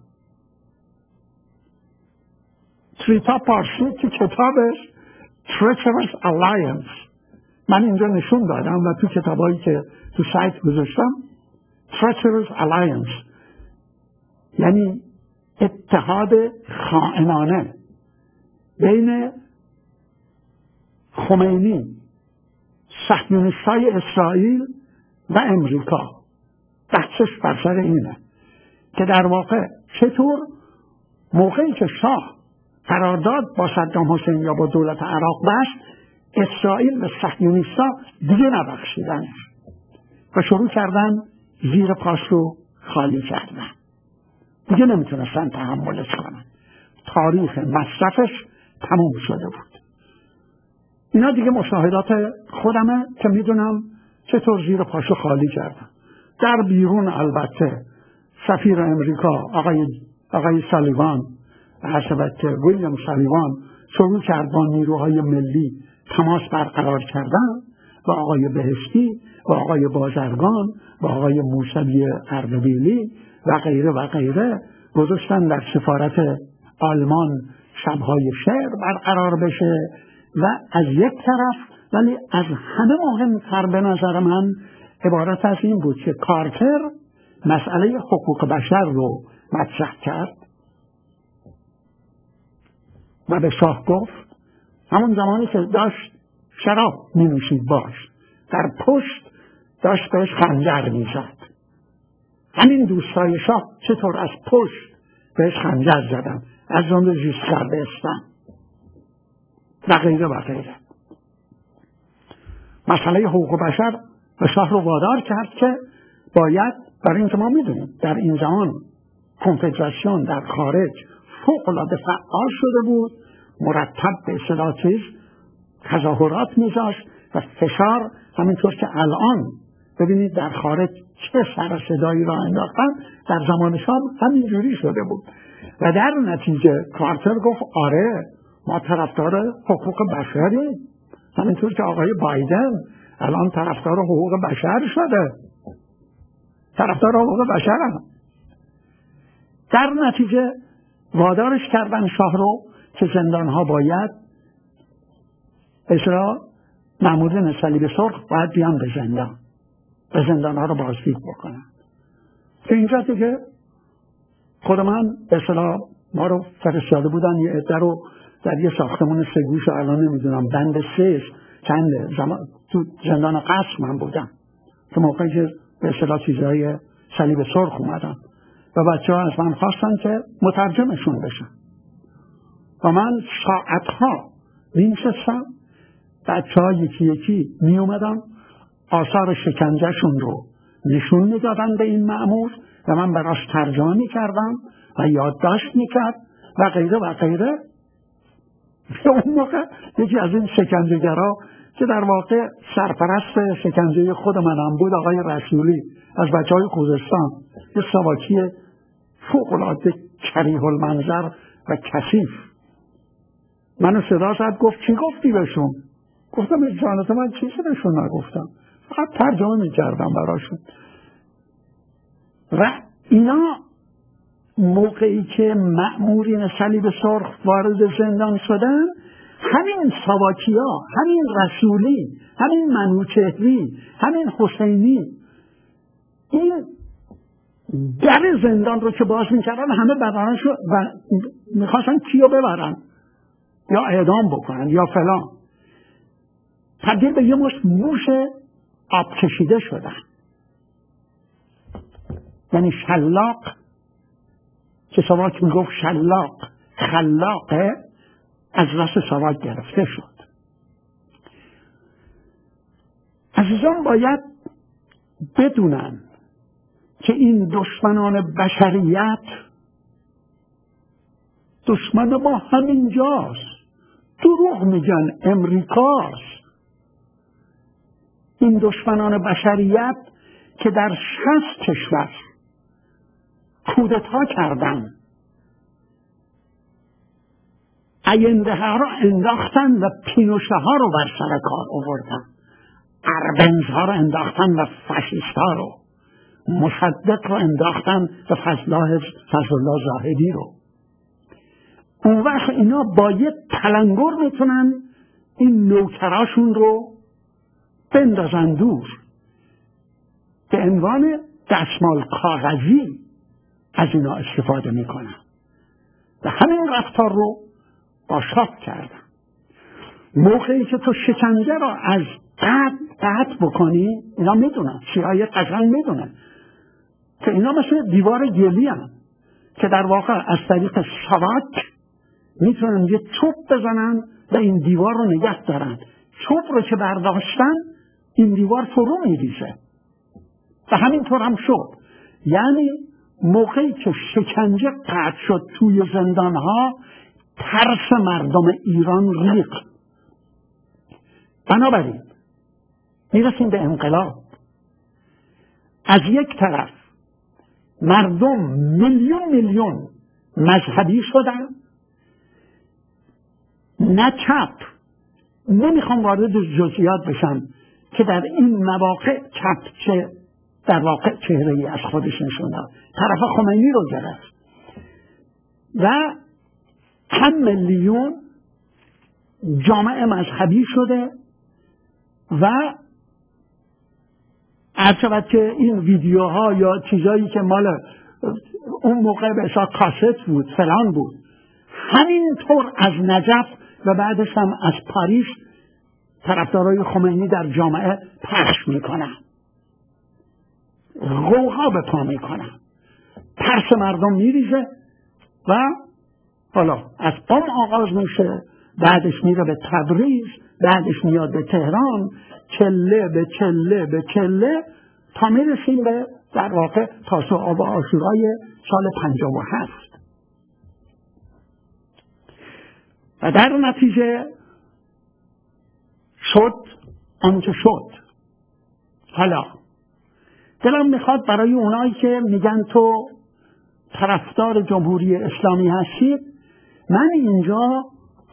تریتا پارسی که کتابش Treacherous Alliance من اینجا نشون دادم و تو کتابایی که تو سایت گذاشتم Treacherous Alliance یعنی اتحاد خائنانه بین خمینی، صهیونیست‌های اسرائیل و امریکا. بحثش بر سر اینه که در واقع چطور موقعی که شاه قرارداد با صدام حسین یا با دولت عراق بست، اسرائیل و صهیونیست‌ها دیگه نبخشیدنش و شروع کردن زیر پاش رو خالی کردن. دیگه نمیتونستن تحملش کنن. تاریخ مصرفش تموم شده بود. اینا دیگه مشاهدات خودمه که میدونم چطور زیر پاشو خالی کردن. در بیرون البته سفیر امریکا آقای آقای سالیوان حسابت ویلیام سالیوان شروع کرد با نیروهای ملی تماس برقرار کردن و آقای بهشتی و آقای بازرگان و آقای موسوی اردبیلی و غیره و غیره گذاشتن در سفارت آلمان شبهای شعر برقرار بشه. و از یک طرف ولی از همه مهمتر به نظر من عبارت از این بود که کارتر مسئله حقوق بشر رو مطرح کرد و به شاه گفت همون زمانی که داشت شراب می نوشید باش در پشت داشت بهش خنجر می زد. همین دوستای شاه چطور از پشت بهش خنجر زدن، از جمله ژیسکار د'استن و غیره و غیره. مسئله حقوق بشر به شاه رو وادار کرد که باید، برای اینکه ما میدونیم در این زمان کنفدراسیون در خارج فوق العاده فعال شده بود، مرتب به اصطلاح چیز تظاهرات میذاشت و فشار، همینطور که الان ببینید در خارج چه سر صدایی را انداختن، در زمان شاه همین جوری شده بود. و در نتیجه کارتر گفت آره ما طرفدار حقوق بشریم، همینطور که آقای بایدن الان طرفدار حقوق بشر شده، طرفدار حقوق بشر هم. در نتیجه وادارش کردن شاه رو که زندانها باید اصلا مأمورین صلیب سرخ باید بیان به زندان و زندان ها رو بازدید بکنن. که اینجا دیگه خود من به اصطلاح ما رو فرستاده بودن یه عده رو در یه ساختمان سه گوش، الان نمیدونم بند سه چنده زمان تو زندان قصر من بودم که موقعی که به اصطلاح چیزهای صلیب سرخ اومدن و بچه ها از من خواستن که مترجمشون بشن و من ساعتها می نشستم، بچه ها یکی یکی می اومدم آثار شکنجهشون رو نشون می دادن به این مأمور و من براش ترجمه می کردم و یادداشت می کرد و غیره و غیره. اون موقع یکی از این شکنجهگرها که در واقع سرپرست شکنجه خود منم بود، آقای رسولی از بچه های خوزستان، یه ساواکی فوق‌العاده کریه المنظر و کثیف، منو صدا زد گفت چی گفتی بهشون؟ گفتم جانت من چیزی بهشون نگفتم، فقط ترجمه میکردم براشون. و اینا موقعی که مأمورین صلیب سرخ وارد زندان شدن، همین ساواکی ها، همین رسولی، همین منوچهری، همین حسینی، این در زندان رو که باز میکردن همه بدنشو و میخواستن کیو ببرن یا اعدام بکنن یا فلان، تبدیل به یه مشت موش آب کشیده شدن. یعنی شلاق که ساواک میگفت شلاق خلاقه، از راست ساواک گرفته شد. عزیزان باید بدونن که این دشمنان بشریت دشمن ما همینجاست. دروغ میگن امریکاست. این دشمنان بشریت که در شصت کشور کودتا کردن، آینده ها رو انداختن و پینوشه ها رو بر سر کار آوردن، اربنز ها رو انداختن و فاشیست ها رو، مصدق رو انداختن و فضل الله زاهدی رو. اون وقت اینا با یه تلنگر میتونن این نوکراشون رو بندازن دور، به عنوان دستمال کاغذی از اینا استفاده میکنن و همین رفتار رو با شاه کردن. موقعی که تو شکنجه رو از قطع قطع بکنی، اینا میدونن، سیاهی قشنگ میدونن که اینا مثل دیوار گلی هم که در واقع از طریق ساواک میتونن یه چوب بزنن و این دیوار رو نگه دارن. چوب رو که برداشتن این دیوار فرو میریزه و همینطور هم شد. یعنی موقعی که شکنجه قطع شد توی زندان ها، ترس مردم ایران ریخت. بنابراین میرسیم به انقلاب. از یک طرف مردم میلیون میلیون مذهبی شدن، نه چپ، نمیخوام وارد جزئیات بشم که در این مواقع چپ چه در واقع چهره‌ای از خودش نشون داد، طرف خمینی رو گرفت و هم میلیون جامعه مذهبی شده و هر شود که این ویدیوها یا چیزایی که مال اون موقع به حساب کاست بود فلان بود، همینطور از نجف و بعدش هم از پاریس طرفدارای خمینی در جامعه پخش میکنن، غوغا به پا میکنن، ترس مردم میریزه و حالا از قم آغاز میشه، بعدش میره به تبریز، بعدش میاد به تهران، چله به چله به چله تا میرسیم به در واقع تاسوعا و عاشورای سال پنجاه و هفت. و در نتیجه شد آنچه شد. حالا دلم میخواد برای اونایی که میگن تو طرفدار جمهوری اسلامی هستید، من اینجا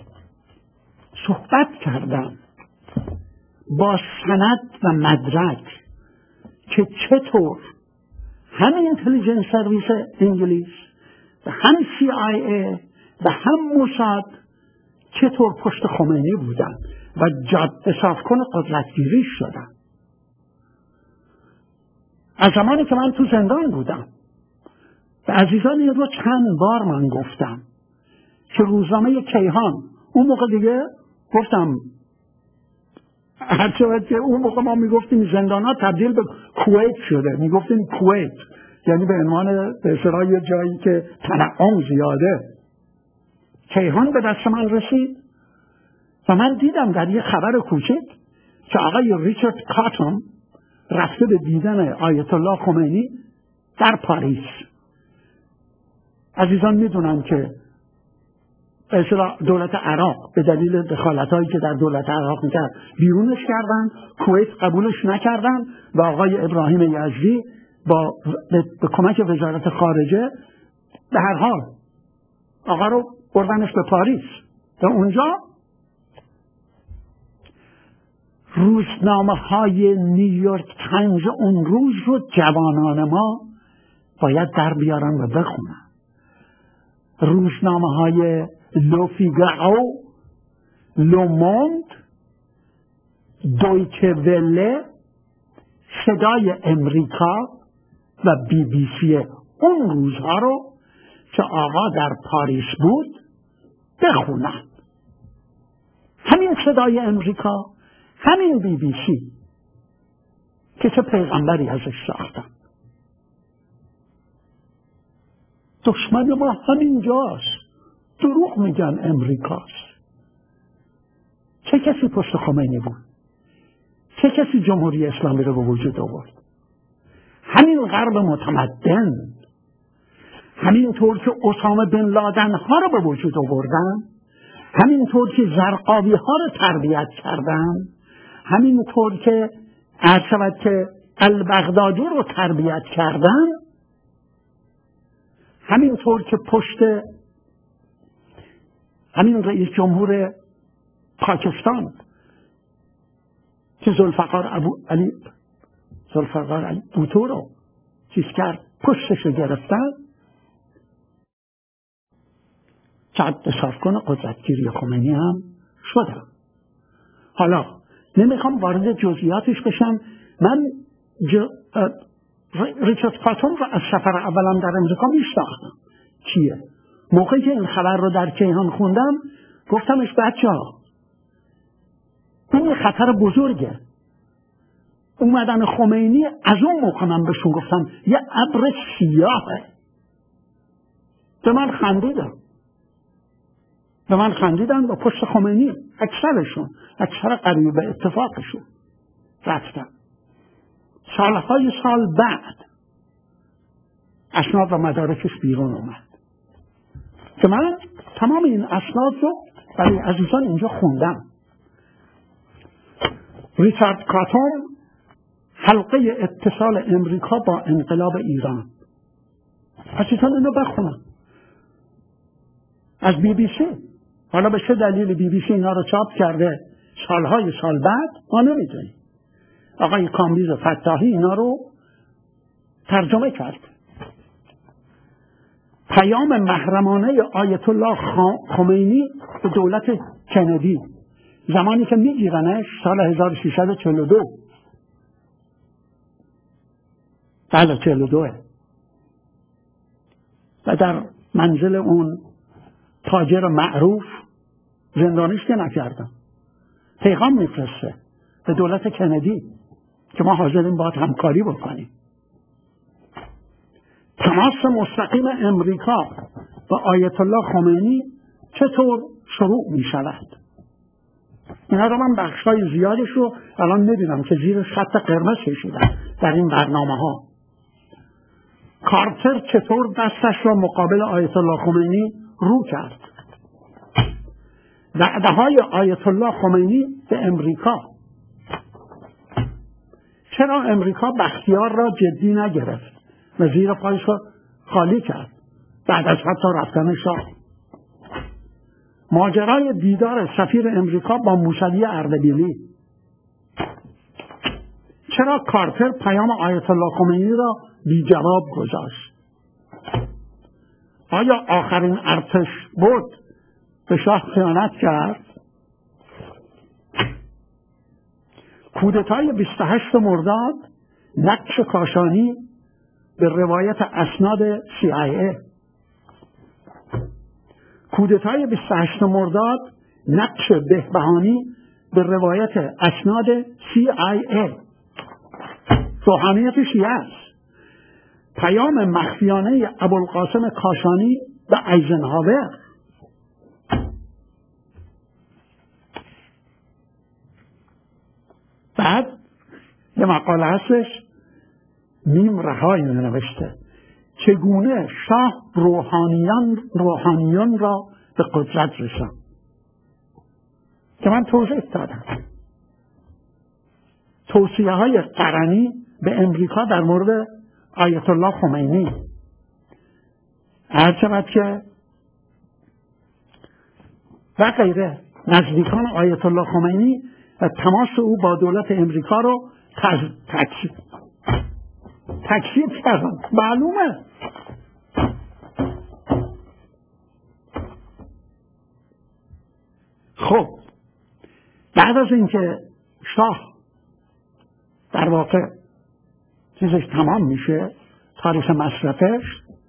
صحبت کردم با سند و مدرک که چطور هم اینتلیجنس سرویس انگلیس و هم سی آی ای و هم موساد چطور پشت خمینی بودن و جاده صاف کن قدرتگیری شدن. از زمانی که من تو زندان بودم و عزیزان این رو چند بار من گفتم که روزنامه کیهان، اون موقع دیگه گفتم هرچند که اون موقع ما میگفتیم زندان ها تبدیل به کویت شده، میگفتیم کویت یعنی به عنوان به اصطلاح یه جایی که تنعم زیاده. کیهان به دست من رسید و من دیدم در یه خبر کوچک که آقای ریچارد کاتون رفته به دیدن آیت الله خمینی در پاریس. عزیزان میدونن که دولت عراق به دلیل دخالت‌هایی که در دولت عراق میکرد بیرونش کردن، کویت قبولش نکردن و آقای ابراهیم یزدی با به, به کمک وزارت خارجه به هر حال آقا رو بردنش به پاریس و اونجا روزنامه های نیویورک تایمز اون روز رو جوانان ما باید در بیارن و بخونن. روزنامه های لو فیگارو، لو موند، دویچه وله، صدای امریکا و بی بی سی اون روزها رو که آقا در پاریس بود بخونن. همین صدای امریکا، همین بی بی سی که چه پیغمبری ازش ساختن. دشمن ما همین جاست، دروغ میگن امریکاست. چه کسی پشت خمینی بود؟ چه کسی جمهوری اسلامی رو به وجود آورد؟ همین غرب متمدن، همین طور که اسامه بن لادن ها رو به وجود آوردن، همین طور که زرقاوی ها رو تربیت کردن، همین طور که عرض شود که البغدادی رو تربیت کردن، همین طور که پشت همین رئیس جمهور پاکستان که ذوالفقار ابو علی ذوالفقار علی بوتو رو چیز کرد، پشتش رو گرفتن، چند صاف کنه قدرتگیری خمینی هم شدم. حالا نمیخوام وارد جزئیاتش بشم. من ریچارد کاتون رو از سفر اولم در امریکا میشناختم. کیه؟ موقعی که این خبر رو در کیهان خوندم گفتمش بچه ها این خطر بزرگه. اومدن خمینی از اون موقع من بهشون گفتم یه ابر سیاهه. به من خندیدن به من خندیدن و پشت خمینی اکثرشون اکثر قریب به اتفاقشون رفتن. سالهای سال بعد اسناد و مدارکش بیرون اومد که من تمام این اسناد رو برای عزیزان اینجا خوندم. ریچارد کاتون، حلقه اتصال امریکا با انقلاب ایران. عزیزان اینو بخونن از بی بی سی. حالا به چه دلیل بی بی سی اینا رو چاپ کرده سالهای سال بعد ما نمیدونیم. آقای کامبیز فتاحی اینا رو ترجمه کرد. پیام محرمانه آیت الله خمینی به دولت کندی زمانی که میگیرنش سال هزار و سیصد و چهل و دو. بله چهل و دو و در منزل اون تاجر معروف زندانیش که نکردن، پیغام میفرسته به دولت کندی که ما حاضریم باید همکاری بکنیم. تماس مستقیم امریکا با آیت الله خمینی چطور شروع می شود؟ اینا رو من بخشای زیادش رو الان میبینم که زیر خط قرمز کشیدن در این برنامه ها. کارتر چطور دستش را مقابل آیت الله خمینی رو کرد؟ وعده های آیت الله خمینی به امریکا. چرا امریکا بختیار را جدی نگرفت و زیر پایش را خالی کرد بعد از حتی رفتن شاه؟ ماجرای دیدار سفیر امریکا با موسوی اردبیلی. چرا کارتر پیام آیت الله خمینی را بی جواب گذاشت؟ آیا آخرین ارتش بود به شاه خیانت کرد؟ کودتای بیست و هشت مرداد نقش کاشانی به روایت اسناد سی آی ای. کودتای بیست و هشتم مرداد نقش بهبهانی به روایت اسناد سی آی ای. روحانیت شیعه است. پیام مخفیانه ابوالقاسم کاشانی به ایزنهاور. بعد یه مقاله هستش میم رهایی نوشته چگونه شاه روحانیان روحانیان را به قدرت رساند که من توضیح دادم. توصیه های قرنی به امریکا در مورد آیت الله خمینی، هرچند که و غیره نزدیکان آیت الله خمینی و تماس او با دولت امریکا رو تکذیب تکذیب کردن. معلومه خب بعد از اینکه شاه در واقع چیزش تمام میشه، تاریخ مصرفش،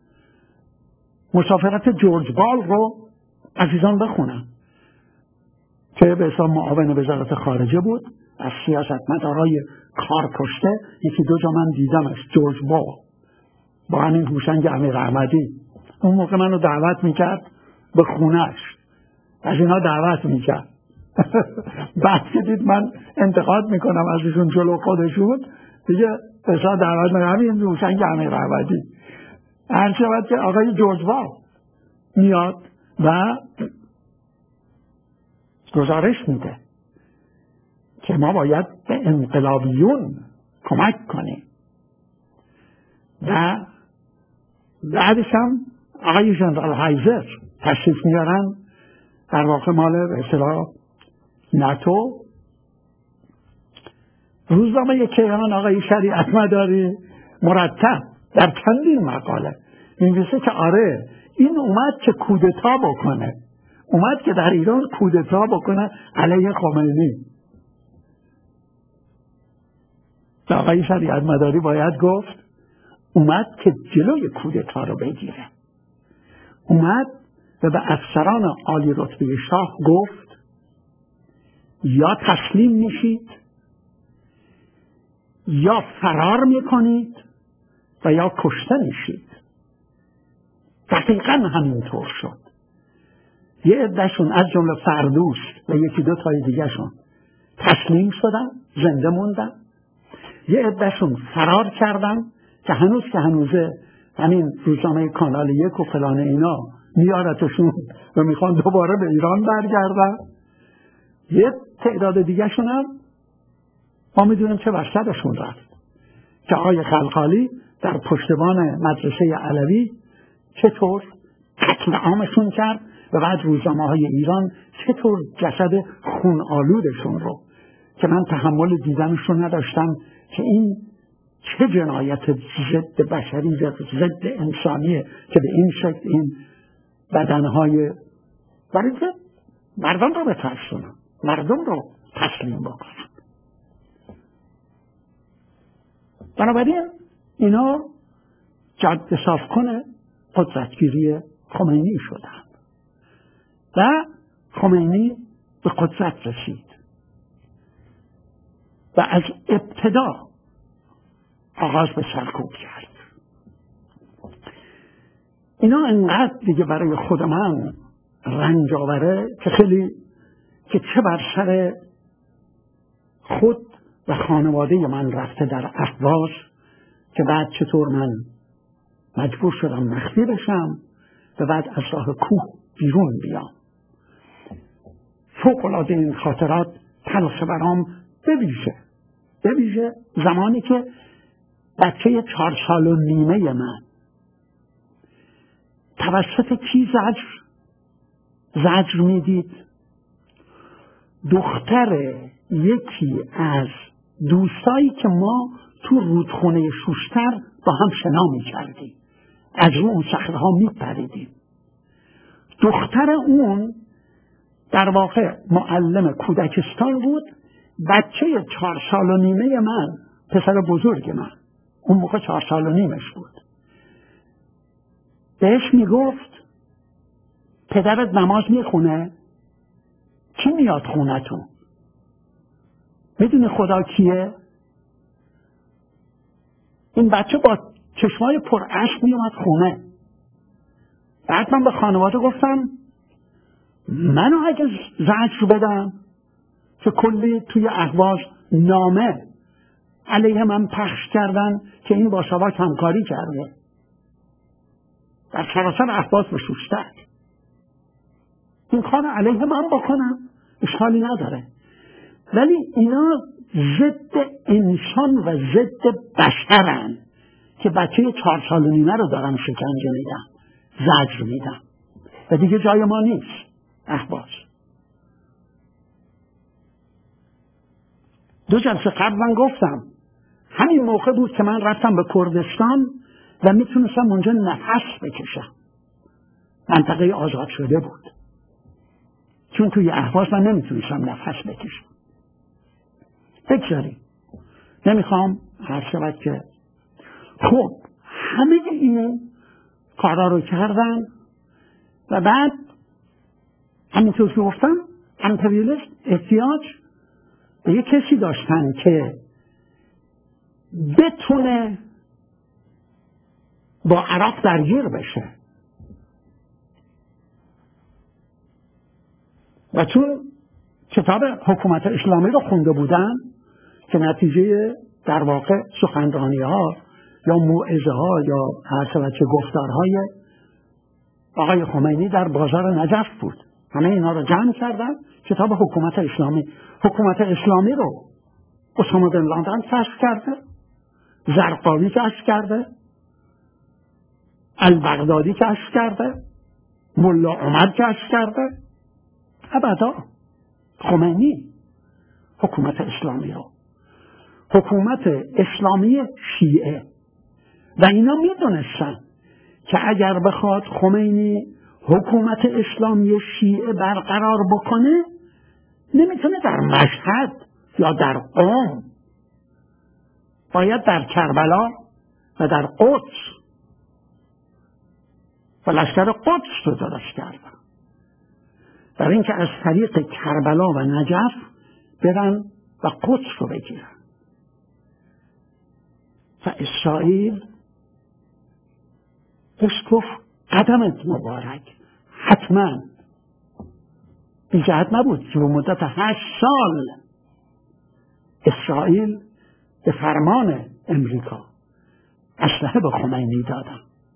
مسافرت جورج بال رو عزیزان بخونن که به حساب معاون وزارت خارجه بود، از سیاستمدارای کار کشته. یکی دو جا من دیدمش، جورج بال با همین هوشنگ امیر احمدی. اون موقع منو دعوت میکرد به خونهش، از اینا دعوت میکرد. بعد که دید من انتقاد میکنم از ایشون جلو خودشون، دیگه اصلا دعوت میکنم. همین هوشنگ امیر احمدی هر شود که آقای جورج بال میاد و گزارش میده که ما باید به انقلابیون کمک کنیم و بعدش هم آقای ژنرال هایزر تشریف میارن، در واقع مال به اصطلاح ناتو. روزنامه کیهان آقای شریعت مداری مرتب در چندین مقاله می‌نویسه که آره این اومد که کودتا بکنه، اومد که در ایران کودتا بکنه علیه خمینی. آقای شریعت مداری باید گفت اومد که جلوی کودتا رو بگیره. اومد و به افسران عالی رتبه شاه گفت یا تسلیم میشید یا فرار میکنید و یا کشته میشید. دقیقا همینطور شد. یه عده‌شون از جمله فردوست و یکی دو تای دیگه شون تسلیم شدن، زنده موندن. یه عده‌شون فرار کردن که هنوز که هنوزه همین روزنامه کانال یک و فلان اینا میارتشون و میخوان دوباره به ایران برگردن. یه تعداد دیگه شون هم ما میدونیم چه وحشتشون رفت که آقای خلخالی در پشتبان مدرسه علوی چطور قتل عامشون کرد و بعد روزنامه های ایران چطور جسد خون آلودشون رو که من تحمل دیدنشون نداشتم که این چه جنایت ضد بشری ضد انسانیه که به این شکل این بدنهای برای که مردم رو بترسونن، مردم رو تسلیم بکنن. بنابراین اینا جاده صاف کنه قدرتگیری خمینی شدن و خمینی به قدرت رسید و از ابتدا آغاز به سرکوب کرد. اینا انقدر دیگه برای خود من رنج آوره که خیلی که چه بر سر خود و خانواده من رفته در اهواز که بعد چطور من مجبور شدم مخفی بشم و بعد از راه کوه بیرون بیام. فوق‌العاده این خاطرات تلخ برام بویژه بویژه زمانی که بچه چهار سال و نیمه من توسط کی زجر زجر میدید؟ دختر یکی از دوستایی که ما تو رودخونه شوشتر با هم شنا میکردیم، از اون صخره‌ها میپریدیم. دختر اون در واقع معلم کودکستان بود. بچه چهار سال و نیمه من پسر بزرگ من، اون موقع چهار سال و نیمش بود، بهش میگفت پدرت نماز میخونه؟ کی میاد خونتون؟ میدونی خدا کیه؟ این بچه با چشمای پر اشک میومد خونه. بعد من به خانواده گفتم منو اگه زجر بدم که کلی توی اهواز نامه علیه من پخش کردن که این با ساواک همکاری کرده، در سراسر اهواز بشوشتن، این کار علیه من بکنم اشکالی نداره. ولی اینا ضد انسان و ضد بشرن که بچه چهار سال و نیمه رو دارن شکنجه میدن، زجر میدن و دیگه جای ما نیست اهواز. دو جلسه قبل من گفتم همین موقع بود که من رفتم به کردستان و میتونستم اونجا نفس بکشم. منطقه آزاد شده بود، چون توی اهواز من نمیتونستم نفس بکشم. بگذاریم، نمیخوام هر شود که خب همه این کارا رو کردن و بعد همینطور که گفتم امپریالیست احتیاج به یک کسی داشتن که بتونه با عراق درگیر بشه و چون کتاب حکومت اسلامی رو خونده بودن که نتیجه در واقع سخنرانی ها یا موعظه ها یا هر شود چه گفتارهای آقای خمینی در بازار نجف بود، همه اینا رو جمع کردن کتاب حکومت اسلامی. حکومت اسلامی رو اسامه بن لادن کشف کرده، زرقاوی کشف کرده، البغدادی کشف کرده، ملا عمر کشف کرده. ابدا خمینی حکومت اسلامی رو، حکومت اسلامی شیعه، و اینا میدونستن که اگر بخواد خمینی حکومت اسلامی شیعه برقرار بکنه نمیتونه در مشهد یا در قم، باید در کربلا و در قدس و لشکر قدس رو درست کردن، در اینکه از طریق کربلا و نجف برن و قدس رو بگیرن. و اسرائیل اسکف قدمت مبارک، حتما بی جهت نبود که به مدت هشت سال اسرائیل به فرمان امریکا اسلحه به خمینی دادن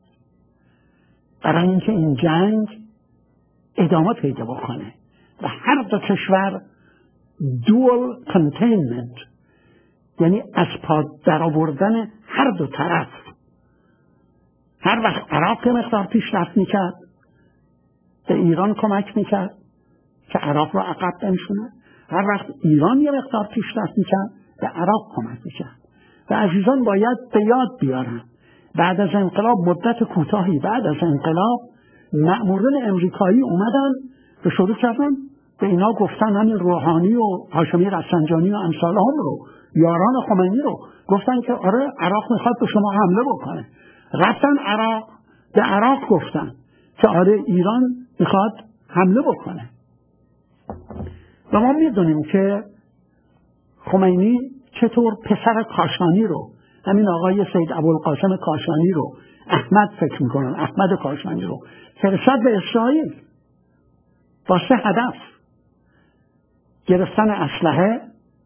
برای اینکه این جنگ ادامه پیدا بکنه و هر دو کشور دوال کنتینمنت، یعنی از پا در آوردن هر دو طرف. هر وقت عراق مقدار پیشرفت میکرد به ایران کمک میکرد که عراق رو عقب بنشونه، هر وقت ایران یه مقدار پیشرفت میکرد به عراق کمک میکرد. و عزیزان باید به یاد بیارن بعد از انقلاب، مدت کوتاهی بعد از انقلاب، مأمورین امریکایی اومدن و شروع کردن به اینا گفتن، همین روحانی و هاشمی رفسنجانی و امثال هم رو، یاران خمینی رو، گفتن که آره عراق میخواد به شما حمله بکنه. رفتن عراق، به عراق گفتن که آره ایران میخواد حمله بکنه. و ما میدونیم که خمینی چطور پسر کاشانی رو، همین آقای سید ابوالقاسم کاشانی رو، احمد فکر میکنن احمد کاشانی رو فرستاد به اسرائیل با سه هدف: گرفتن اسلحه،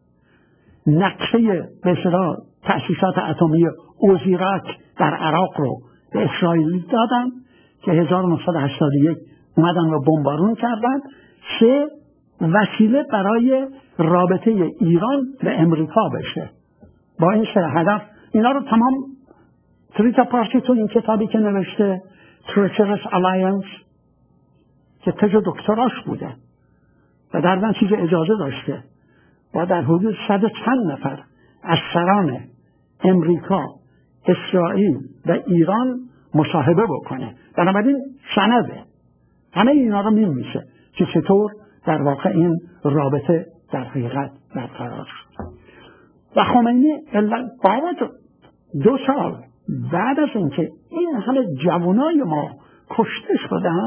نقشه به اصطلاح تأسیسات اتمی اوزیرک در عراق رو به اسرائیل دادن که هزار و نهصد و هشتاد و یک اومدن و بمبارون کردن. سه، وسیله برای رابطه ایران و امریکا بشه. با این سه هدف اینا رو تمام تریتا پارتی تو این کتابی که نوشته Treacherous Alliance که تز دکتراش بوده و در نتیجه اجازه داشته و در حدود صد چند نفر از سران امریکا، اسرائیل و ایران مصاحبه بکنه. بنابراین سنده همه اینا رو میمیشه که چطور در واقع این رابطه در حقیقت برقرار شد. و خمینی بعد دو سال بعد از اینکه این همه جوانای ما کشته شدن،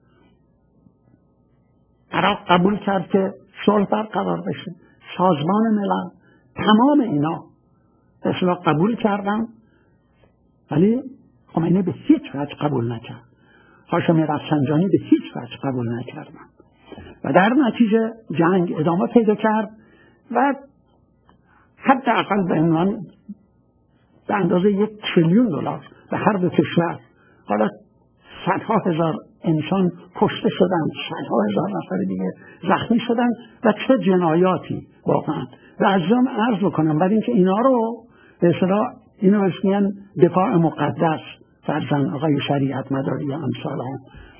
عراق قبول کرد که صلح برقرار بشه. سازمان ملل، تمام اینا اصلا قبول کردن، ولی خمینی به هیچ وجه قبول نکرد. هاشمی رفسنجانی به هیچ وجه قبول نکردن و در نتیجه جنگ ادامه پیدا کرد و حداقل به عنوان به اندازه یک تریلیون دلار به هر دو کشور، حالا صدها هزار انسان کشته شدن، صدها هزار نفر دیگه زخمی شدن و چه جنایاتی واقعا. و از جان عرض بکنم برای اینکه اینا رو به اصطلاح اینو بسیار دفاع مقدس فرزن آقای شریعت مداری یا امثال هم،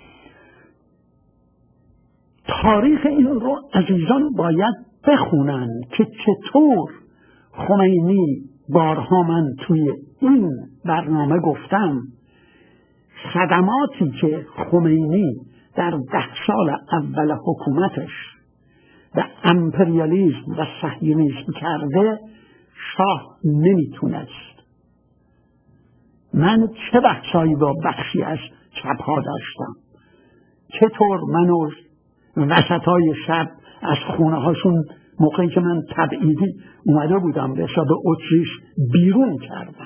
تاریخ این رو عزیزان باید بخونن که چطور خمینی، بارها من توی این برنامه گفتم، صدماتی که خمینی در ده سال اول حکومتش و امپریالیسم و صهیونیسم کرده شاه نمیتونست. من چه بحثایی با بخشی از چپها داشتم، چطور منو وسطای شب از خونه هاشون موقعی که من تبعیدی اومده بودم به حساب اتریش بیرون کردم،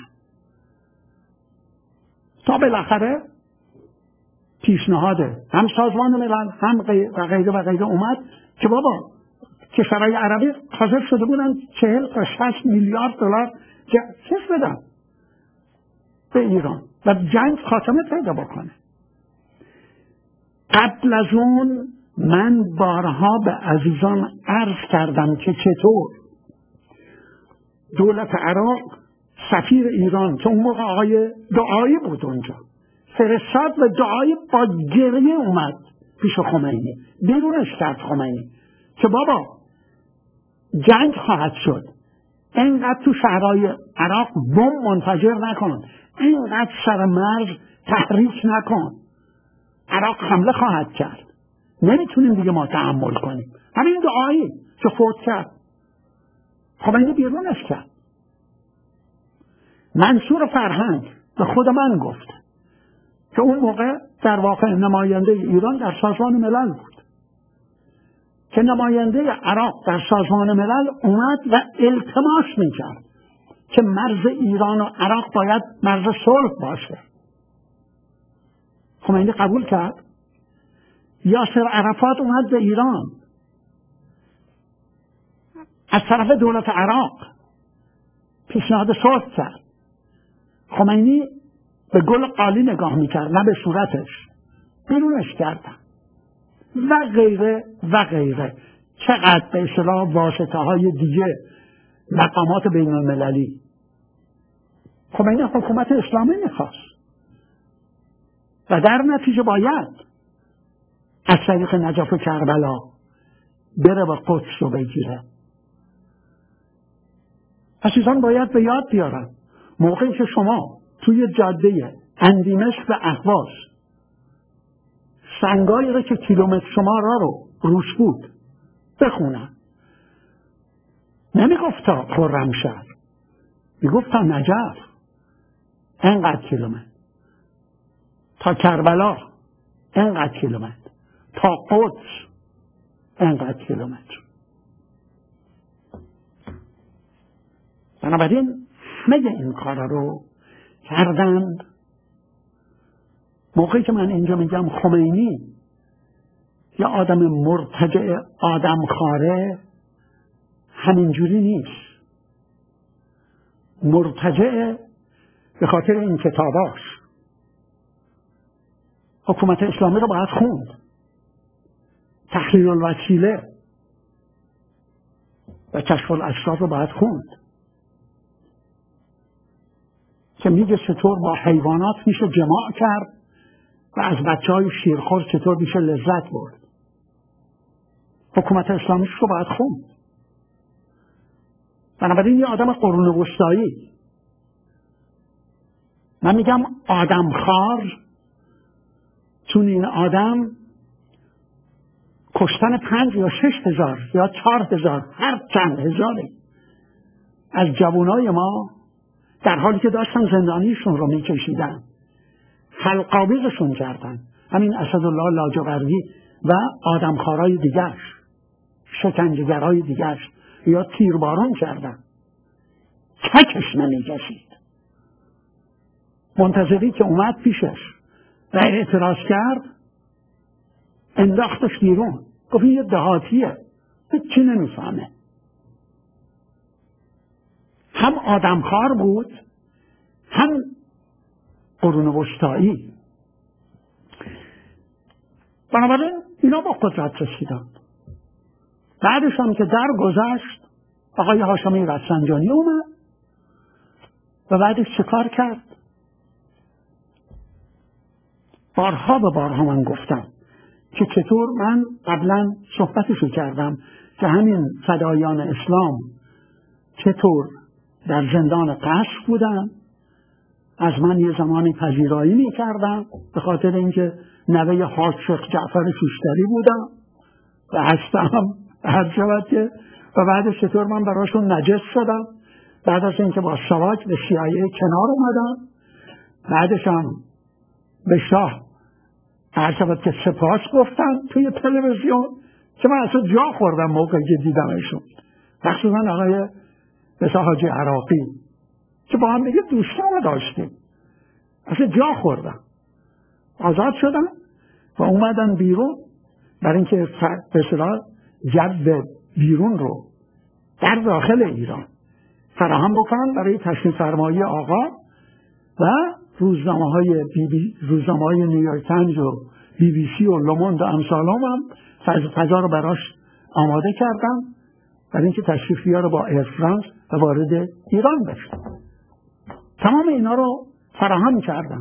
تا بالاخره پیشنهاده هم سازمان ملل هم غیر و غیره و غیره اومد که بابا کشورهای عربی حاضر شده بودن چهل تا شصت میلیارد دلار چیز بدن به ایران و جنگ خاتمه پیدا بکنه. قبل از اون من بارها به عزیزان عرض کردم که چطور دولت عراق سفیر ایران که اون موقع آقای دعایی بود اونجا فرستاد و دعایی با گریه اومد پیش خمینی، بیرونش کرد خمینی که بابا جنگ خواهد شد، اینقدر تو شهرهای عراق بمب منفجر نکن، اینقدر سر مرز تحریک نکن، عراق حمله خواهد کرد، نمیتونیم دیگه ما تحمل کنیم. همین دعایی که فوت کرد خمینی بیرونش کرد. منصور فرهنگ به خود من گفت که اون موقع در واقع نماینده ایران در سازمان ملل بود که نماینده عراق در سازمان ملل اومد و التماس میکرد که مرز ایران و عراق باید مرز صلح باشه. خمینی قبول کرد. یاسر عرفات اومد به ایران از طرف دولت عراق پیشنهاد صلح کرد. خمینی به گل قالی نگاه میکرد نه به صورتش، بیرونش کردن و غیره و غیره. چقدر به اصطلاح واسطه های دیگه، مقامات بین المللی. خمینی حکومت اسلامی میخواست و در نتیجه باید از طریق نجف و کربلا بره و قدس رو بگیره. عزیزان باید به یاد بیارن موقعی که شما توی جاده اندیمشق به اهواز سنگایی رو که کیلومتر شماره رو روش بود بخونن، نمیگفت تا خرمشهر، میگفت تا نجف اینقدر کیلومتر، تا کربلا اینقدر کیلومتر، تا قدس اینقدر کیلومتر. بنابراین همه این کارا رو کردند. موقعی که من اینجا میگم خمینی یا آدم مرتجع آدم خاره، همینجوری نیست. مرتجع به خاطر این کتاباش. حکومت اسلامی رو باید خوند، تحریر الوسیله و کشف الاسرار رو باید خوند که میگه چطور با حیوانات میشه جماع کرد و از بچه های شیرخور چطور میشه لذت برد. حکومت اسلامیش رو باید خوند. بنابراین یه آدم قرون وسطایی، من میگم آدم خار، چون این آدم کشتن پنج یا شش هزار یا چهار هزار هر چند هزاره از جوانای ما در حالی که داشتن زندانیشون رو میکشیدن حلق‌آویزشون کردن، همین اسدالله لاجوردی و آدمخوارای دیگرش، شکنجهگرای دیگرش، یا تیرباران کردن، چکش نمیکشید. منتظری که اومد پیشش و اعتراض کرد انداختش بیرون، گفت این یه دهاتیه، هیچی نمیفهمه. هم آدمخوار بود هم قرون وسطایی. بنابراین اینا با قدرت رسیدن. بعدش هم که در گذشت آقای هاشمی رفسنجانی اومد و بعدش چه کار کرد؟ بارها به بارها من گفتم که چطور من قبلا صحبتشو کردم که همین فدایان اسلام چطور در زندان قصر بودن، از من یه زمانی پذیرایی می کردم به خاطر اینکه نوه حاج شیخ جعفر شوشتری بودم و هستم هر شود که و بعدش چطور من براشون نجس شدم بعد از اینکه با سواک به سیایه کنار اومدم، بعدش هم به شاه هر شود که سپاس گفتم توی تلویزیون که من اصلا جا خوردم موقعی که دیدمشون، مخصوصا آقای بسا حاجی عراقی که با هم دیگه دوستان داشتیم، اصلا جا خوردم. آزاد شدم و اومدن بیرون برای اینکه به اصطلاح جو بیرون رو در داخل ایران فراهم بکنن برای تشریف فرمایی آقا و روزنامه های بی بی روزنامه های نیویورک تایمز و بی بی سی و لوموند و امثالام هم فضا رو براش آماده کردم برای اینکه تشریف بیاره با ایر فرانس و وارد ایران بشه. تمام اینا رو فراهم کردم.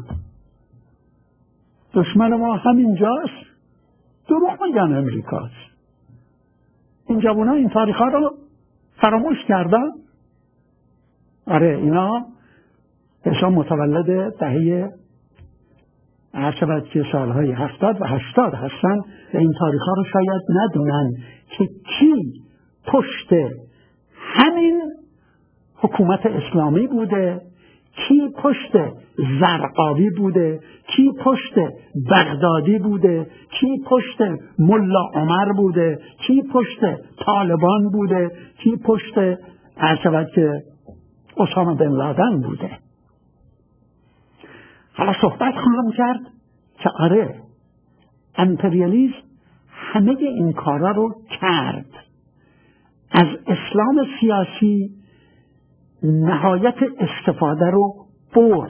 دشمن ما همینجاست، دروغ میگن امریکاست. این جوونا این تاریخ ها رو فراموش کردن. آره اینا حساب متولد دهه هر شود که سالهای هفتاد و هشتاد هستن و این تاریخ ها رو شاید ندونن که کی پشت همین حکومت اسلامی بوده، کی پشت زرقاوی بوده، کی پشت بغدادی بوده، کی پشت ملا عمر بوده، کی پشت طالبان بوده، کی پشت هر شود که اسامه بن لادن بوده. حالا صحبت خواهم کرد که آره امپریالیسم همه این کارا رو کرد، از اسلام سیاسی نهایت استفاده رو برد،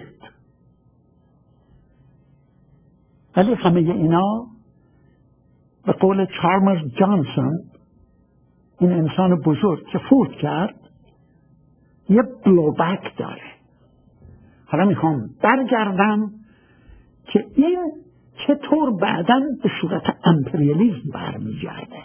ولی همه اینا به قول چارلز جانسون، این انسان بزرگ که فوت کرد، یه بلوبک داره. حالا میخوام برگردم که این چطور بعداً به صورت امپریالیسم برمیگرده.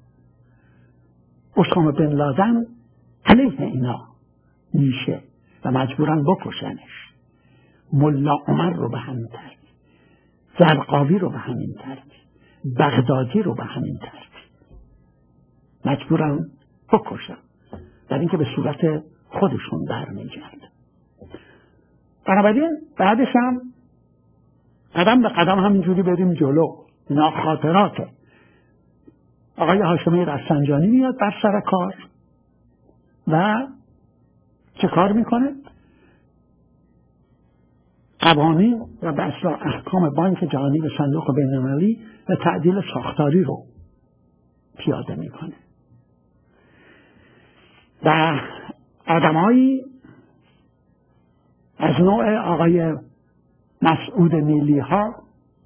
اسامه بن لادن علیه اینا میشه و مجبورن بکشنش، ملا عمر رو به همین ترتیب، زرقاوی رو به همین ترتیب، بغدادی رو به همین ترتیب مجبورن بکشن در اینکه به صورت خودشون برمیگرده. بنابراین بعدش هم قدم به قدم همینجوری بریم جلو. اینا خاطراته. آقای هاشمی رفسنجانی میاد بر سر کار و چه کار میکنه؟ قوانین و به اصلا احکام بانک جهانی و صندوق بین‌المللی و تعدیل ساختاری رو پیاده میکنه و آدمایی از نوع آقای مسعود نیلی ها،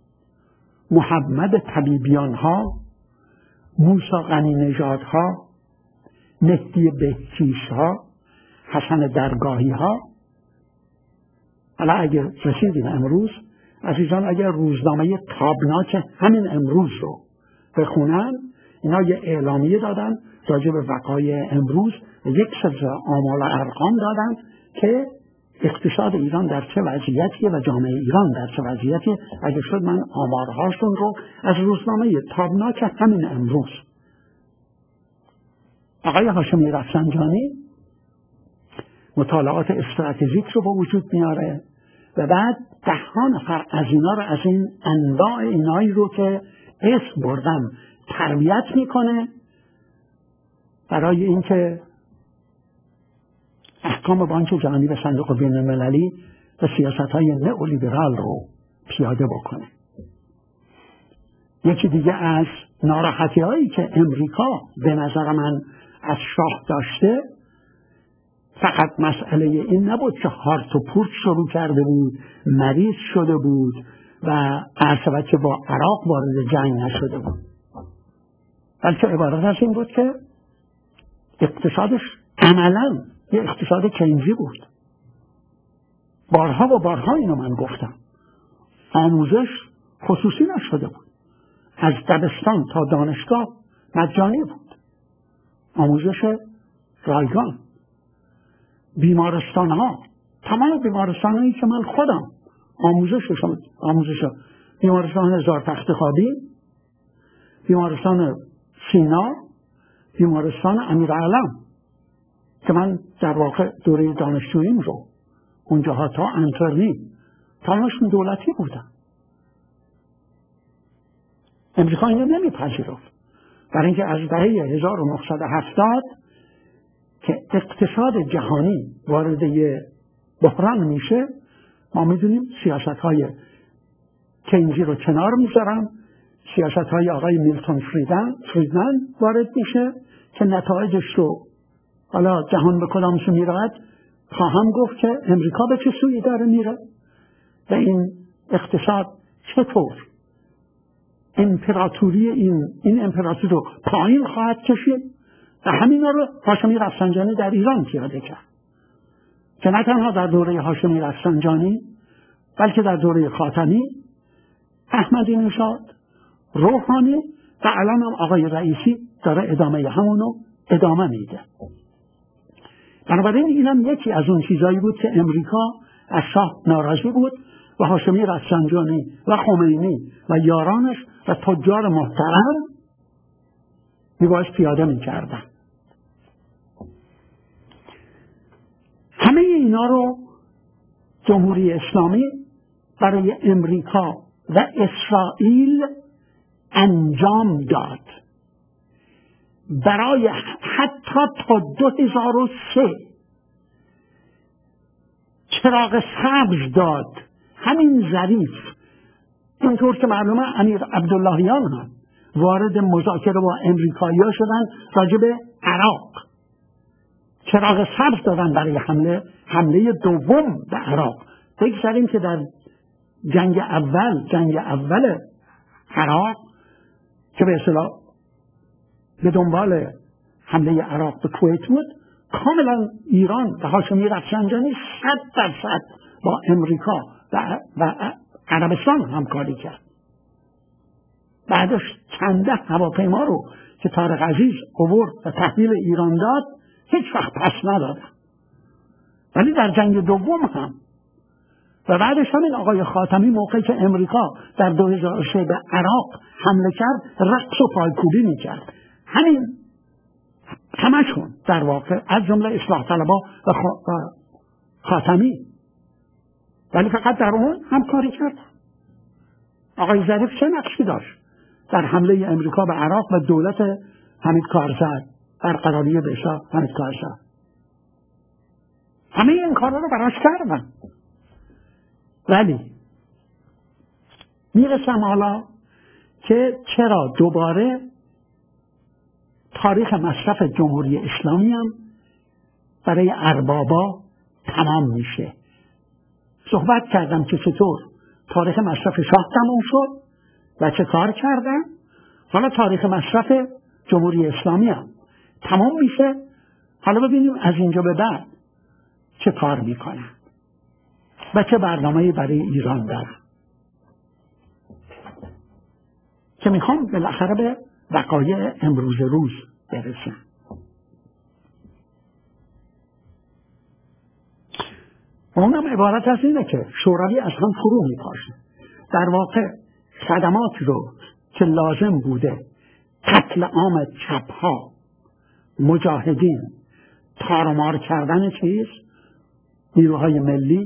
محمد طبیبیان ها، موسی غنی نژاد ها، مهدی بهکیش ها، حسن درگاهی ها. حالا اگر رسیدیم امروز، عزیزان اگر روزنامه تابناک همین امروز رو بخونن، اینا یه اعلامیه دادن راجع به وقایع امروز و یک سلسله آمال و ارقام دادن که اقتصاد ایران در چه وضعیتیه و جامعه ایران در چه وضعیتیه. اگر شد من آمارهاشون رو از روزنامه تابناک همین امروز. آقای هاشمی رفسنجانی مطالعات استراتژیک رو به وجود میاره و بعد ده ها نفر از اینا رو از این انواع اینایی رو که اسم بردم تربیت میکنه برای اینکه احکام بانک جهانی و صندوق بین المللی و سیاست های نئولیبرال رو پیاده بکنه. یکی دیگه از ناراحتی هایی که امریکا به نظر من از شاه داشته فقط مسئله این نبود که هارت و پورت شروع کرده بود، مریض شده بود و عرصبت که با عراق وارد جنگ نشده بود، بلکه عبارت از این بود که اقتصادش عملاً یه اقتصاد کینزی بود. بارها و بارها اینو من گفتم. آموزش خصوصی نشده بود، از دبستان تا دانشگاه مجانی بود، آموزش رایگان. بیمارستان ها، تمام بیمارستان هایی که من خودم آموزششون آموزش بیمارستان هزار تخت خوابی، بیمارستان سینا، بیمارستان امیرعلم که من در واقع دوره دانشجوییم رو اونجاها تا انترنی تمامشون دولتی بودن. امریکا اینو نمیپذیرفت، برای اینکه از دهه هزار و نهصد و هفتاد که اقتصاد جهانی وارد یه بحران میشه، ما میدونیم سیاست های کینزی رو کنار میذارن، سیاست های آقای میلتون فریدن فریدمن وارد میشه که نتایجش رو حالا جهان به کدامش میرود خواهم گفت که امریکا به چه سویی داره میره و این اقتصاد چطور امپراتوری این این امپراتوری رو پایین خواهد کشید و همین رو هاشمی رفسنجانی در ایران پیاده کرد که نه تنها در دوره هاشمی رفسنجانی بلکه در دوره خاتمی، احمدی نژاد، روحانی و الان هم آقای رئیسی داره ادامه همونو ادامه میده. بنابراین اینم یکی از اون چیزایی بود که امریکا از شاه ناراضی بود و هاشمی رفسنجانی و خمینی و یارانش و تجار محترم میبایست پیاده میکردن. همه اینا رو جمهوری اسلامی برای امریکا و اسرائیل انجام داد. برای حتی تا دو هزار و سه چراغ سبز داد. همین ظریف اینطور که معلومه امیر عبداللهیان هم وارد مذاکره با امریکایی‌ها شدن راجع به عراق، چراغ سبز دادن برای حمله حمله دوم به عراق. بگذاریم که در جنگ اول جنگ اول عراق که به اصطلاح به دنبال حمله عراق به کویت بود، کاملا ایران و هاشمی رفسنجانی صد درصد با امریکا و, و عربستان همکاری کرد. بعدش چنده هواپیما رو که طارق عزیز آورد و تحویل ایران داد هیچ وقت پس ندادن. ولی در جنگ دوم هم و بعدش همین آقای خاتمی موقعی که امریکا در دو هزار و سه به عراق حمله کرد رقص و پایکوبی میکرد. همین همشون در واقع از جمله اصلاح طلبها و خاتمی، ولی فقط در اون همکاری کرد. آقای ظریف چه نقشی داشت در حمله امریکا به عراق و دولت حمید کارزای برقراری به اصطلاح حمید کارزای؟ همه این کارا رو براش کردن. ولی میرسم حالا که چرا دوباره تاریخ مصرف جمهوری اسلامی هم برای اربابا تمام میشه. صحبت کردم که چطور تاریخ مصرف شاه تمام شد و چه کار کردن. حالا تاریخ مصرف جمهوری اسلامی هم تمام میشه. حالا ببینیم از اینجا به بعد چه کار میکنن و چه برنامه‌ای برای ایران دارن که میخوام بالاخره به وقایع امروز روز برسن. اونم عبارت از اینه که شوروی از هم فرو میپاشه. در واقع خدمات رو که لازم بوده قتل عام چپها، مجاهدین، تارمار کردن چیز نیروهای ملی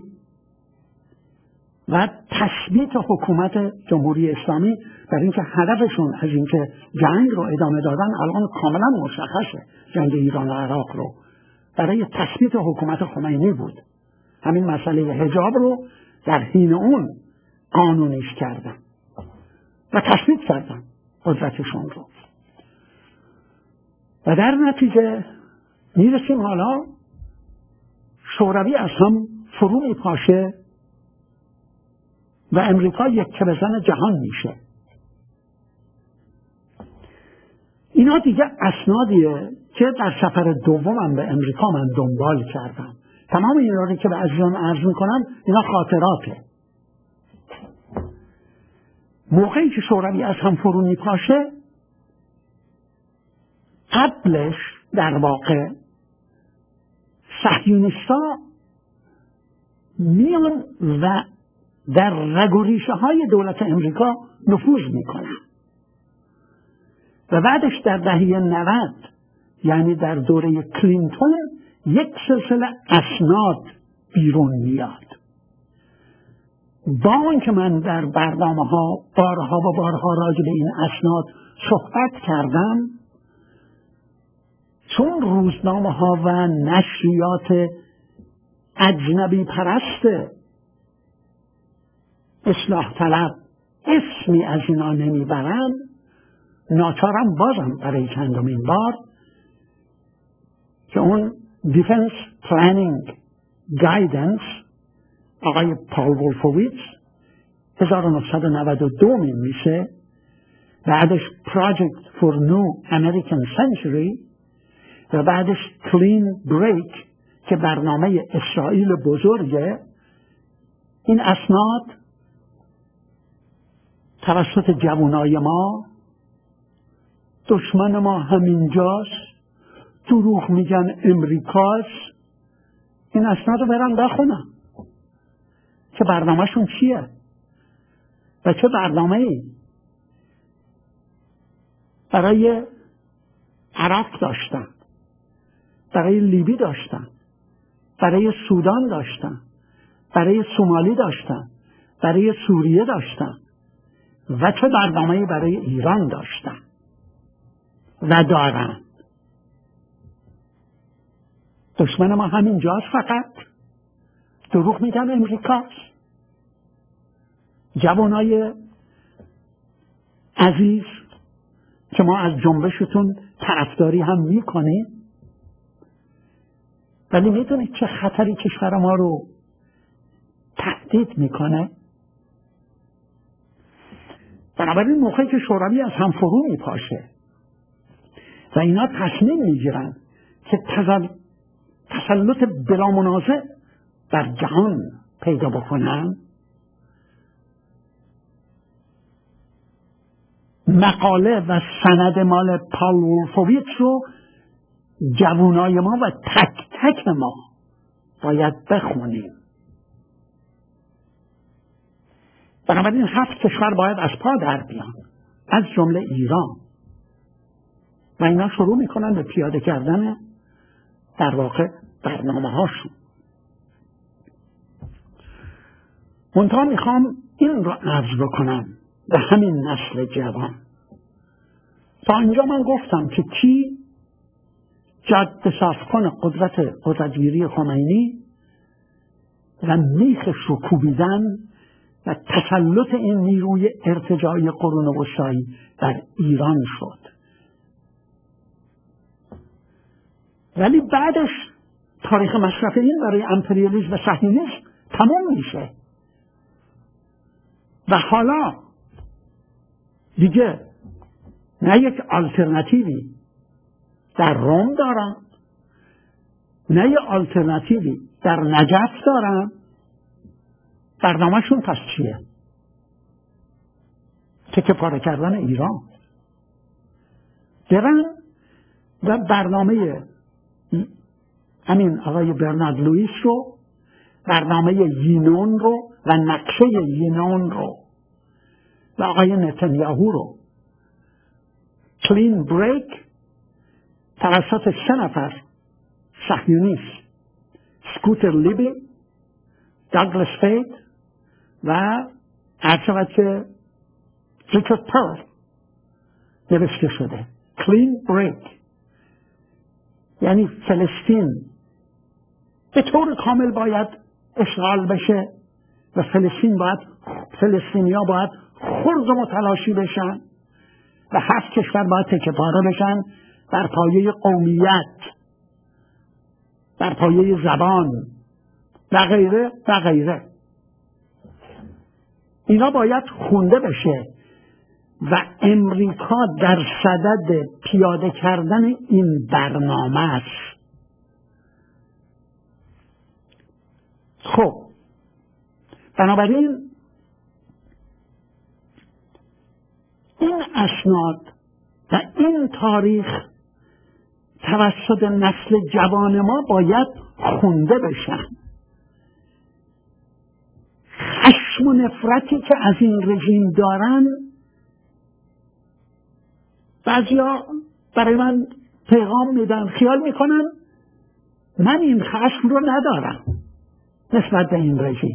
و تثبیت حکومت جمهوری اسلامی، برای اینکه هدفشون از اینکه جنگ رو ادامه دادن الان کاملا مشخصه، جنگ ایران و عراق رو برای تثبیت حکومت خمینی بود. همین مسئله حجاب رو در حین اون قانونیش کردن و تثبیت کردن قدرتشون رو و در نتیجه میرسیم حالا شوروی از هم فرو میپاشه و امریکا یک بزن جهان میشه. اینا دیگه اسنادیه که در سفر دومم به امریکا من دنبال کردم. تمام اینا رو که به عزیزان عرض میکنم اینا خاطراته. موقعی که شوروی از هم فرو میپاشه، قبلش در واقع صهیونیست‌ها میان و در رگ و ریشه های دولت امریکا نفوذ میکنن و بعدش در دهه نود، یعنی در دوره کلینتون، یک سلسله اسناد بیرون میاد. با اینکه من در برنامه ها بارها و بارها راجع به این اسناد صحبت کردم، چون روزنامه ها و نشریات اجنبی پرست اصلاح طلب اسمی از اینا نمیبرن، ناچارم بازم برای چندمین بار که اون دیفنس پلانینگ گایدنس آقای پال وولفوویتز هزار و نهصد و نود و دو میشه، بعدش پراجکت فور نیو امریکن سنچوری و بعدش کلین بریک که برنامه اسرائیل بزرگه. این اسناد توسط جوانای ما، دشمن ما همینجاست، دروغ میگن امریکاست، این اسناد رو برن بخونن که برنامهشون چیه و چه برنامه ای برای عراق داشتن، برای لیبی داشتن، برای سودان داشتن، برای سومالی داشتن، برای سوریه داشتن و چه برنامه‌ای برای ایران داشتن و دارن. دشمن ما همینجاست، فقط دروغ میگن امریکاست. جوانای عزیز که ما از جنبشتون طرفداری هم میکنیم، ولی میدونید چه خطری کشور ما رو تهدید میکنه؟ بنابراین موقعی که شوروی از هم فرو میپاشه و اینا تصمیم میگیرن که تسلط بلا منازع در جهان پیدا بکنن، مقاله و سند مال پال وولفوویتز رو جوانای ما و تک تک ما باید بخونیم. بنابراین هفت کشور باید از پا در بیان، از جمله ایران، و اینا شروع میکنن به پیاده کردن در واقع برنامه هاشون. منتها میخوام این رو عرض بکنم به همین نسل جوان. تا اینجا من گفتم که کی جاده صافکن قدرت قدرتگیری خمینی و میخش رو کوبیدن و تسلط این نیروی ارتجاعی قرون وسطایی در ایران شد. ولی بعدش تاریخ مصرف این برای امپریالیسم و صهیونیسم تمام میشه و حالا دیگه نه یک آلترناتیوی در روم دارن، نه یک آلترناتیوی در نجف دارن. برنامهشون پس چیه؟ تکه پاره کردن ایران. برن و برنامه همین آقای برنارد لوئیس رو، برنامه یینون رو و نقشه یینون رو و آقای نتانیاهو رو، کلین بریک توسط سه نفر صهیونیست، سکوتر لیبی، داگلاس فید و هر شود که ریچارد پرل نوشته شده. کلین بریک، یعنی فلسطین به طور کامل باید اشغال بشه و فلسطین باید فلسطینیا باید خرد و متلاشی بشن و هفت کشور باید تکه پاره بشن بر پایه قومیت، بر پایه زبان و غیره و غیره. اینا باید خونده بشه و امریکا در صدد پیاده کردن این برنامه است. خب بنابراین این اسناد و این تاریخ توسط نسل جوان ما باید خونده بشن. خشم و نفرتی که از این رژیم دارن، بعضیا برای من پیغام میدن، خیال میکنن من این خشم رو ندارم نسبت به این رژیم.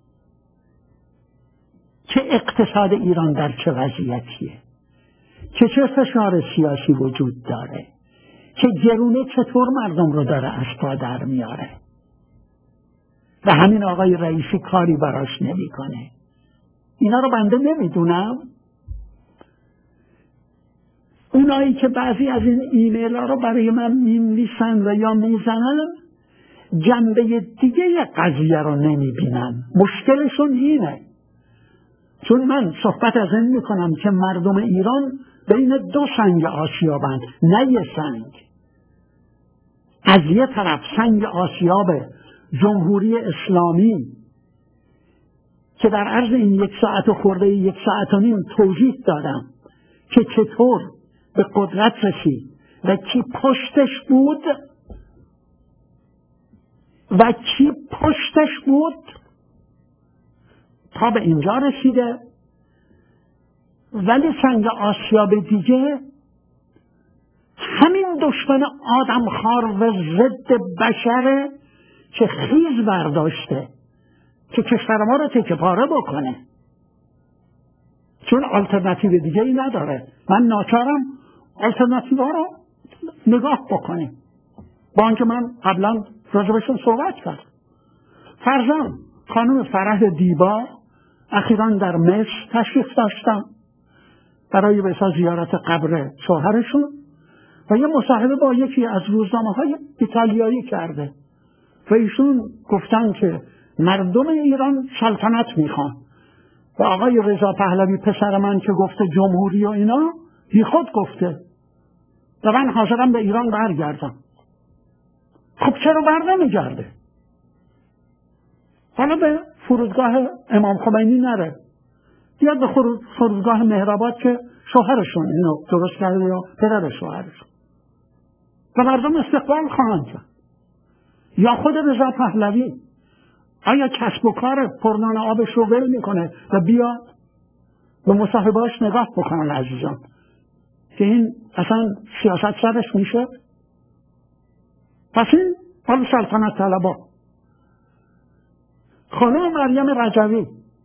چه اقتصاد ایران در چه وضعیتیه، چه چه فشار سیاسی وجود داره، چه گرونه چطور مردم رو داره از پا در میاره و همین آقای رئیسی کاری براش نمیکنه. اینا رو بنده نمیدونم. اونایی که بعضی از این ایمیل ها رو برای من می‌نویسن و یا میزنن جنبه دیگه قضیه رو نمیبینن. مشکلشون اینه، چون من صحبت از این میکنم که مردم ایران بین دو سنگ آسیابند، نه یه سنگ. از یه طرف سنگ آسیاب جمهوری اسلامی که در عرض این یک ساعت و خورده یک ساعت و نیم توضیح دادم که چطور به قدرت رسید و کی پشتش بود و کی پشتش بود تا به اینجا رسیده. ولی سنگ آسیاب دیگه همین دشمن آدمخوار و ضد بشره که خیز برداشته که کشور ما رو تکه پاره بکنه، چون آلترناتیو دیگه ای نداره. من ناچارم آلترناتیو ها رو نگاه بکنیم، با آنکه من قبلا راجبشون صحبت کردم. فرزان خانم فرح دیبا اخیراً در مصر تشریف داشتم برای بسا زیارت قبر شوهرشون و یه مصاحبه با یکی از روزنامه‌های ایتالیایی کرده و ایشون گفتن که مردم ایران سلطنت میخوان و آقای رضا پهلوی پسر من که گفته جمهوری و اینا بی خود گفته و من حاضرم به ایران برگردم. خب چرا بر نمیگرده؟ حالا به فرودگاه امام خمینی نره، بیاد به فرودگاه مهرآباد که شوهرشون اینو درست کرده یا پدر شوهرشون و مردم استقبال خواهند کرد. یا خود رضا پهلوی آیا کسب و کار پرنان آبش رو ول میکنه و بیاد به مصاحبهاش نگاه بکنن عزیزان که این اصلا سیاست سرش میشه؟ پس این حال سلطنت طلبا. خانم مریم رجوی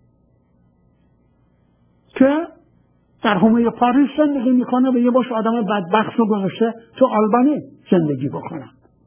که در حومه پاریس زندگی میکنه و یه باش آدم بدبخت رو گذاشته تو آلبانی زندگی بکنه.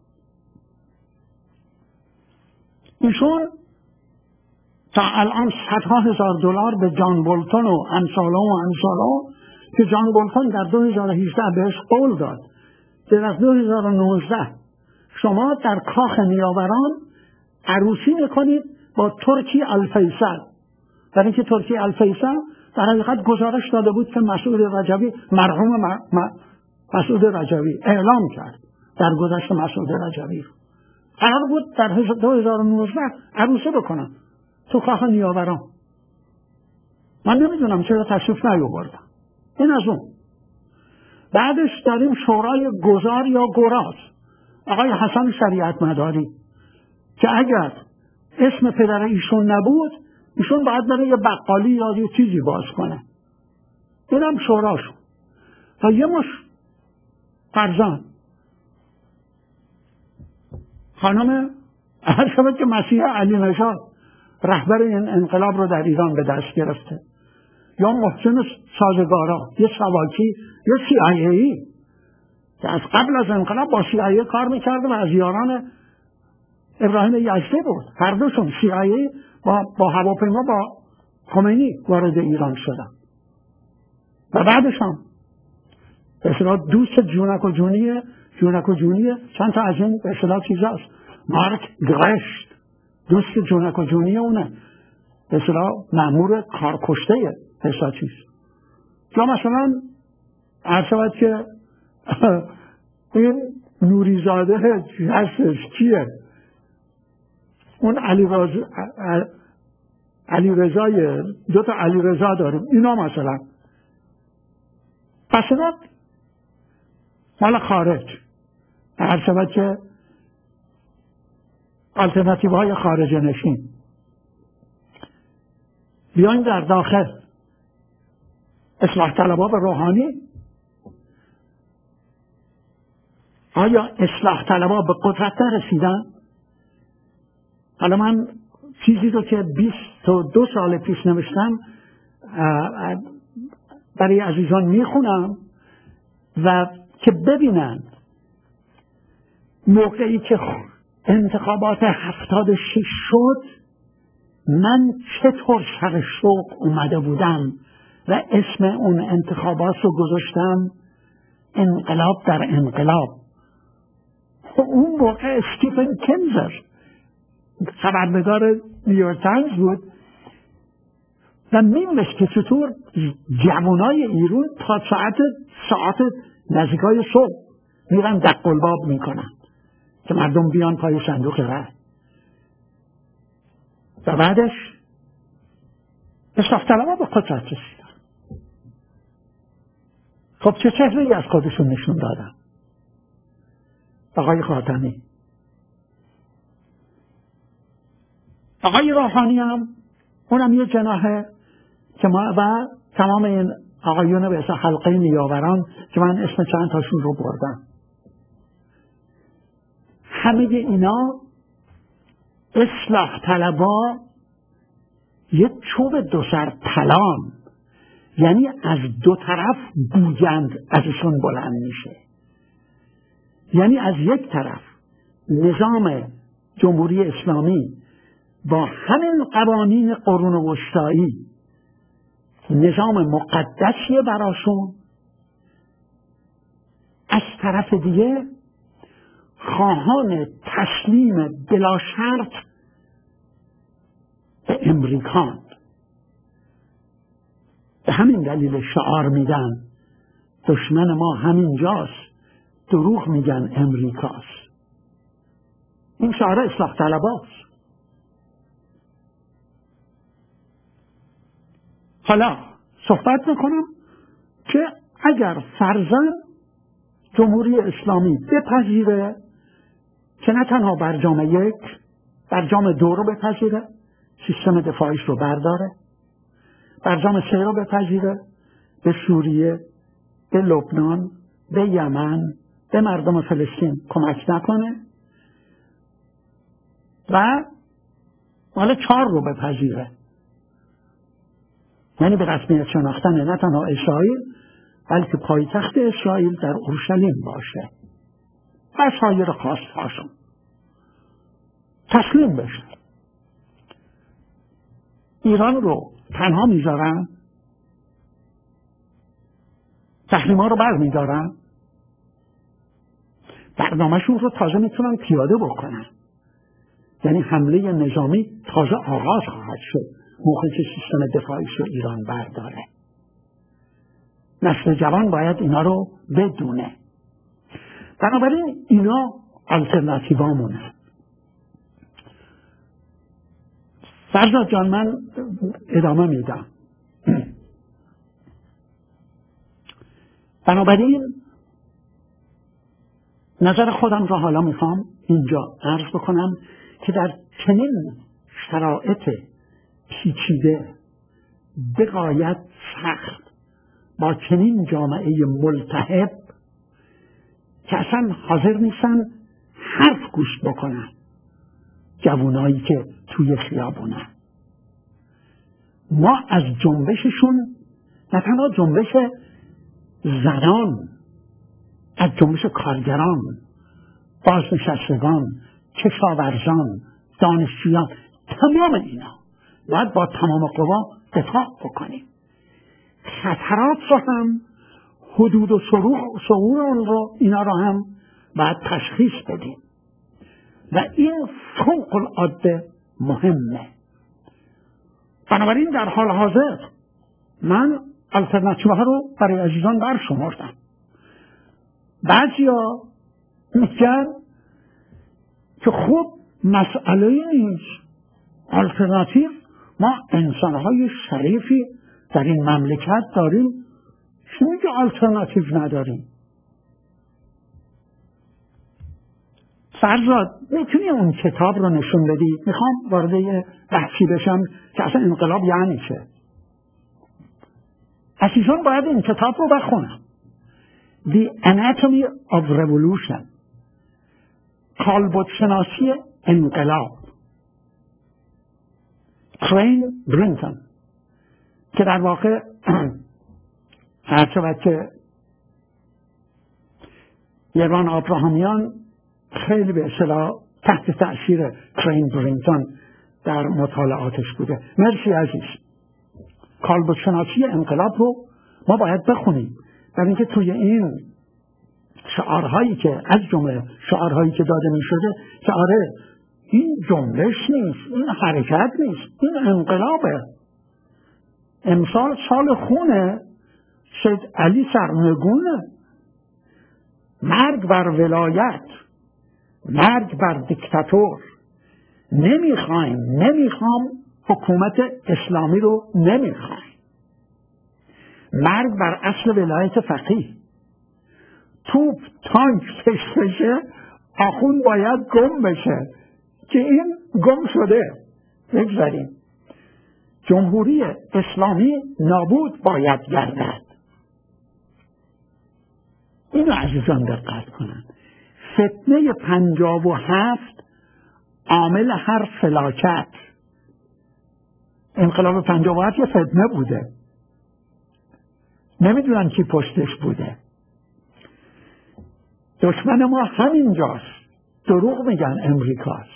ایشون تا الان صدها هزار دلار به جان بولتون و امثالا و امثالا که جان بولتون در دو هزار و هجده بهش قول داد که در دو هزار و نوزده شما در کاخ نیاوران عروسی میکنید با ترکی الفیصل، برای اینکه ترکی الفیصل در حقیقت گزارش داده بود که مسعود رجوی مرحوم مسعود رجوی اعلام کرد در گذشت مسعود رجوی قرار بود در دو هزار و نوزده عروسی بکنن تو کاخ نیاوران. من نمیدونم چرا تشریف نیاوردن. این از اون. بعدش داریم شورای گذار یا گراز آقای حسن شریعت مداری که اگر اسم پدر ایشون نبود ایشون باید بره یه بقالی یا یه چیزی باز کنه. اینم شوراشون و یه مش فرزان خانم هر شبه که مسیح علی نژاد رهبر این انقلاب رو در ایران به دست گرفته، یا محسن سازگارا، یه سواکی، یه سی آی ای که از قبل از انقلاب با سی آی ای کار میکرده و از یاران ابراهیم یزدی بود. هر دوشون سی آی ای با, با هواپیما با خمینی وارد ایران شدن و بعدش هم به اصطلاح دوست جونک و جونیه جونک و جونیه چند تا از این به اصطلاح چیزاست. مارک گرشت دوست جونک و جونیه اونه، به اصطلاح مأمور کارکشته حسا چیز. یا مثلا عرض شود که این نوریزاده هستش کیه؟ اون علی رضا علی رضای دو تا علی رضا داریم، اینا مثلا پس اینا مال خارج. عرض شود که آلترناتیو های خارج نشین. بیاین در داخل اصلاح طلبها به روحانی. آیا اصلاح طلبها به قدرت نرسیدن؟ حالا من چیزی رو که بیست و دو سال پیش نوشتم برای عزیزان میخونم و که ببینن موقعی که انتخابات هفتاد و شش شد من چطور سر شوق اومده بودم و اسم اون انتخابات رو گذاشتم انقلاب در انقلاب. اون موقع استیفن کنزر خبرنگار نیویورک تایمز بود و می‌نوشت که چطور جوانای ایران تا ساعت ساعت نزدیکای صبح میرن دقلباب میکنن که مردم بیان پای صندوق رای و بعدش اصلاح طلبها به قدرت رسیدن. خب چه چهره‌ای از خودشون نشون دادن؟ آقای خاتمی، آقای روحانی هم اونم یه جناحه که ما و تمام این آقایون به اصلا حلقه نیاوران که من اسم چند تاشون رو بردم، همه اینا اصلاح طلبها یه چوب دو سر طلان، یعنی از دو طرف بوجند ازشون بلند میشه. یعنی از یک طرف نظام جمهوری اسلامی با همین قوانین قرون وسطایی نظام مقدسیه براشون، از طرف دیگه خواهان تسلیم بلا شرط به امریکان. به همین دلیل شعار میدن دشمن ما همین جاست، دروغ میگن امریکاست. این شعار اصلاح طلباست. حالا صحبت میکنم که اگر فرضاً جمهوری اسلامی بپذیره که نه تنها برجام یک، برجام دو رو بپذیره، سیستم دفاعیش رو برداره، برجام سه رو بپذیره، به سوریه، به لبنان، به یمن، به مردم فلسطین کمک نکنه و حالا چهار رو بپذیره، یعنی به رسمیت شناختن نه تنها اسرائیل بلکه پایتخت اسرائیل در اورشلیم باشه و سایر خواستهاشون تسلیم بشه. ایران رو تنها میذارن، تحریما رو بر میدارن، برنامهشون رو تازه میتونن پیاده بکنن. یعنی حمله نظامی تازه آغاز خواهد شد موقعی که سیستم دفاعیش رو ایران برداره. نسل جوان باید اینا رو بدونه. بنابراین اینا آلترناتیوامونه. فرزاد جان من ادامه میدم. بنابراین نظر خودم را حالا میخوام اینجا عرض بکنم که در چنین شرایط پیچیده به غایت سخت با چنین جامعه ملتهب که اصلا حاضر نیستن حرف گوش بکنن، جوانایی که توی خیابونن، ما از جنبششون، نه تنها جنبش زنان، از جنبش کارگران، بازنشستگان، کشاورزان، دانشجویان، تمام اینا باید با تمام قوا دفاع بکنیم. خطرات رو هم، حدود و ثغور اون رو، اینا رو هم باید تشخیص بدیم و این فوق العاده مهمه. بنابراین در حال حاضر من الترناتیو ها رو برای عزیزان برشمردم. بعضیا میگن که خب مسئله نیست، الترناتیو، ما انسانهای شریفی در این مملکت داریم، چی میگه الترناتیو نداریم؟ فرزاد میتونی اون کتاب رو نشون بدی؟ میخوام وارد یه بحثی بشم که اصلا انقلاب یعنی چه. عزیزان باید این کتاب رو بخونم. The Anatomy of Revolution، کالبد شناسی انقلاب، کرین برینتون، که در واقع هر شود که یوان آبراهامیان خیلی به اصطلاح تحت تأثیر کرین برینتون در مطالعاتش بوده. مرسی عزیز. کالبد شناسی انقلاب رو ما باید بخونیم، برای اینکه توی این شعارهایی که از جمله شعارهایی که داده می شده که آره این جنبش نیست، این حرکت نیست، این انقلابه. امسال سال خونه سید علی سرنگونه، مرگ بر ولایت، مرگ بر دیکتاتور. نمیخوایم، نمیخوام حکومت اسلامی رو، نمیخوایم. مرگ بر اصل ولایت فقیه. توپ تانک فشفشه، آخون باید گم بشه، که این گم شده. بگذاریم. جمهوری اسلامی نابود باید گردد. اینو عزیزان دقت کنن. فتنه پنجاب و هفت عامل هر فلاکت. انقلاب پنجاب و هفت یه فتنه بوده، نمیدونن کی پشتش بوده. دشمن ما همینجاست، دروغ میگن امریکاست.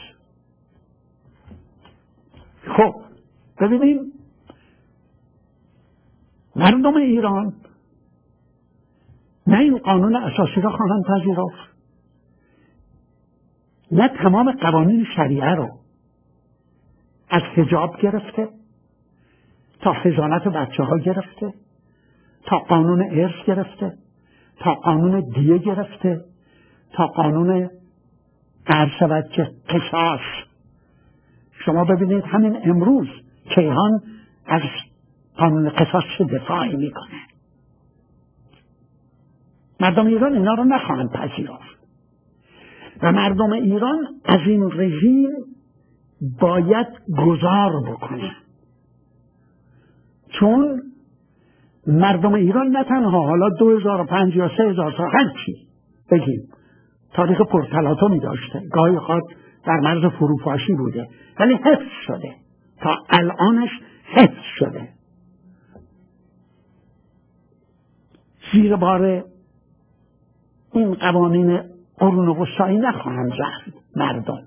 خب ببینیم مردم ایران نه این قانون اساسی را خواهند پذیرفت، نه تمام قوانین شریعه رو، از حجاب گرفته تا حضانت بچه ها گرفته، تا قانون ارث گرفته، تا قانون دیه گرفته، تا قانون عرض شود که قصاص. شما ببینید همین امروز کیهان از قانون قصاص چه دفاعی میکنه. مردم ایران اینا رو نخواهند پذیرفت و مردم ایران از این رژیم باید گذار بکنه، چون مردم ایران نه تنها حالا دو هزار و پنج یا سه هزار سال هر چی بگیم تاریخ پرتلاطمی داشته، گاهی خود در مرز فروپاشی بوده، ولی حفظ شده، تا الانش حفظ شده. زیر بار این قوانین قرون وسطایی نخواهند رفت مردم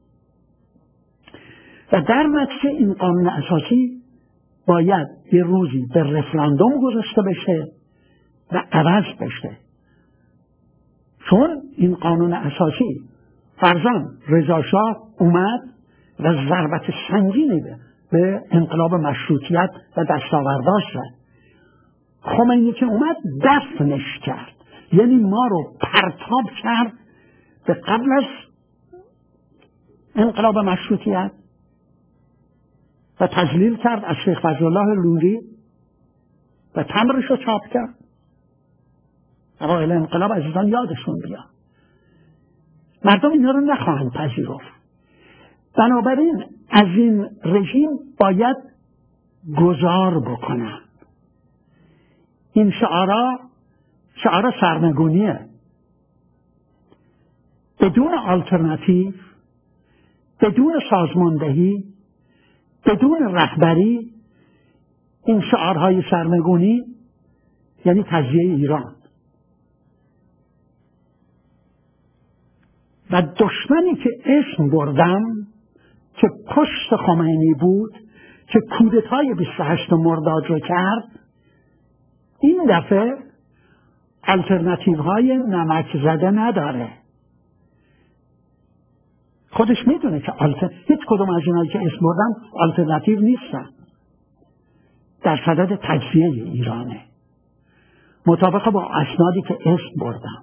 و در نتیجه این قانون اساسی باید یه روزی به رفراندوم گذاشته بشه و عوض بشه، چون این قانون اساسی فرزن رضا شاه اومد و ضربت سنگینی به انقلاب مشروطیت و دستاورداش زد. خمینی که اومد دفنش کرد، یعنی ما رو پرتاب کرد به قبل از انقلاب مشروطیت و تذلیل کرد از شیخ فضلالله لوری و تمرش رو چاپ کرد. اوایل انقلاب عزیزان یادشون بیاد. مردم اینا رو نخواهند پذیرفت. بنابراین از این رژیم باید گذار بکنن. این شعارا شعار سرنگونیه. بدون آلترناتیو، بدون سازماندهی، بدون رهبری این شعارهای سرنگونی یعنی تجزیه ایران. و دشمنی که اسم بردم که پشت خمینی بود، که کودتای بیست و هشتم مرداد رو کرد، این دفعه الترناتیوهای نمک زده نداره. خودش میدونه که آلتر... هیچ کدوم از اینایی که اسم بردم آلترناتیو نیستن. در صدد تجزیه ایرانه مطابق با اسنادی که اسم بردم.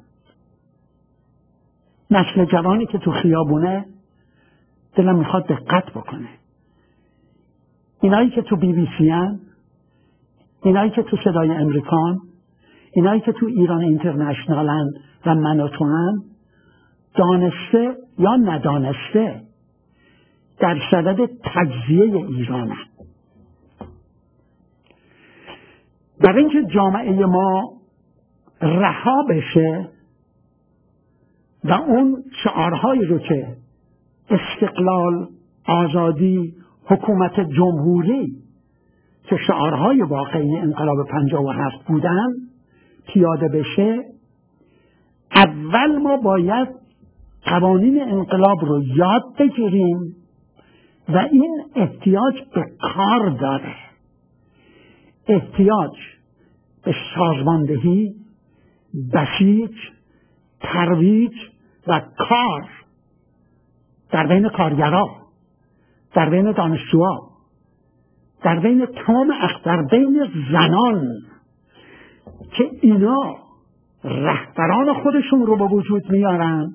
نسل جوانی که تو خیابونه دلم میخواد دقت بکنه. اینایی که تو بی بی سی هن، اینایی که تو صدای امریکان، اینایی که تو ایران اینترنشنال هن و من و تو هن، دانسته یا ندانسته در صدد تجزیه ایران هن. در اینکه جامعه ما رها بشه و اون شعارهایی رو که استقلال، آزادی، حکومت جمهوری که شعارهای واقعی انقلاب پنجاه و هفت بودن پیاده بشه، اول ما باید قوانین انقلاب رو یاد بگیریم و این احتیاج به کار داره، احتیاج به سازماندهی، بسیج، ترویج و کار در بین کارگرها، در بین دانشجوها، در بین تمام در بین زنان که اینا رهبران خودشون رو به وجود میارن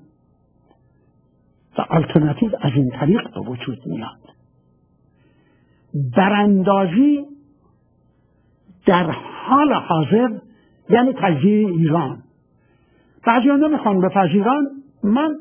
و آلترناتیو از این طریق به وجود میاد. براندازی در حال حاضر یعنی تجزیه ایران. بعضی ها نمیخوان بپذیرن. من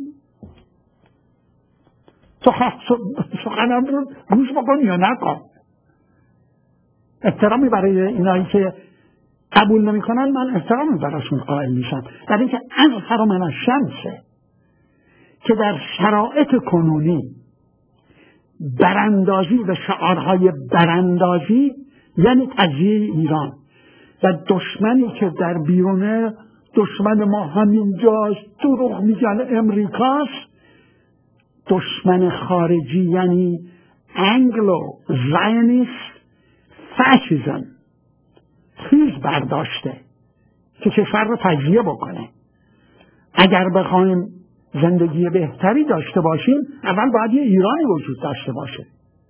تو سخنم رو گوش بکن یا نکن. احترامی برای اینایی که قبول نمیکنن من احترامی براشون قائل میشم. در اینکه اظهر من الشمسه که در شرایط کنونی براندازی و شعارهای براندازی یعنی تجزیه ایران و دشمنی که در بیرونه، دشمن ما همینجاست، دروغ میگن امریکاست، دشمن خارجی یعنی انگلو زاینیست فاشیسم خیز برداشته که کشور رو تجزیه بکنه. اگر بخوایم زندگی بهتری داشته باشیم اول باید یه ایرانی وجود داشته باشه.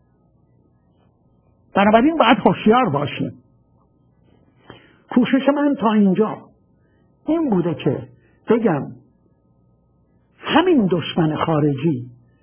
بنابراین باید هوشیار باشیم. کوشش من تا اینجا این بوده که بگم همین دشمن خارجی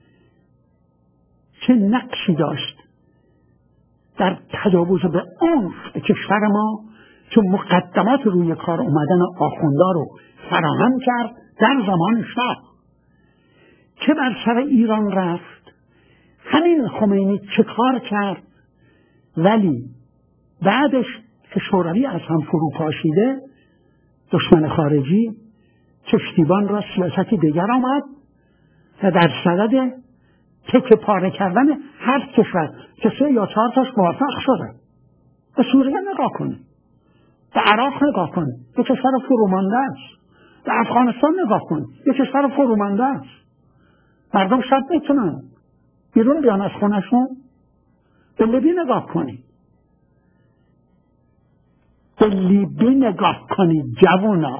چه نقشی داشت در تجاوز به عنف کشور ما، چون مقدمات روی کار اومدن آخوندا رو فراهم کرد در زمان شاه که بر سر ایران رفت. همین خمینی چه کار کرد، ولی بعدش که شوروی از هم فرو پاشیده دشمن خارجی کشتیبان را سیاستی دیگر آمد و در صدد تکه پاره کردن هر کشور که سه یا چهار تاش موفق شده. به سوریه نگاه کنید، به عراق نگاه کنید، یه کشور فرومانده است. به افغانستان نگاه کنید، یه کشور فرومانده است. مردم شب میتونن بیرون بیان از خونشون. به لیبی نگاه کنید، به لیبی نگاه کنید جوونا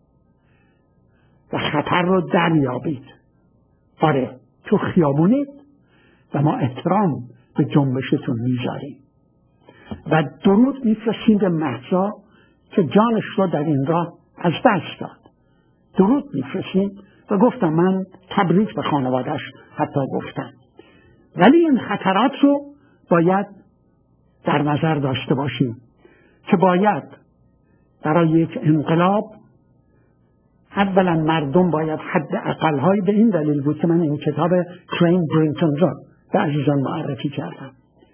و خطر رو دریابید. آره تو خیابونید و ما احترام به جنبشتون میذاریم و درود میفرستیم به مهسا که جانش رو در این راه از دست داد. درود میفرستیم و گفتم من تبریک به خانوادش حتی گفتم. ولی این خطرات رو باید در نظر داشته باشیم که باید برای یک انقلاب اولا مردم باید حد اقل‌های به این دلیل بود که من این کتاب کرین برینگتون را به عزیزان معرفی کردم.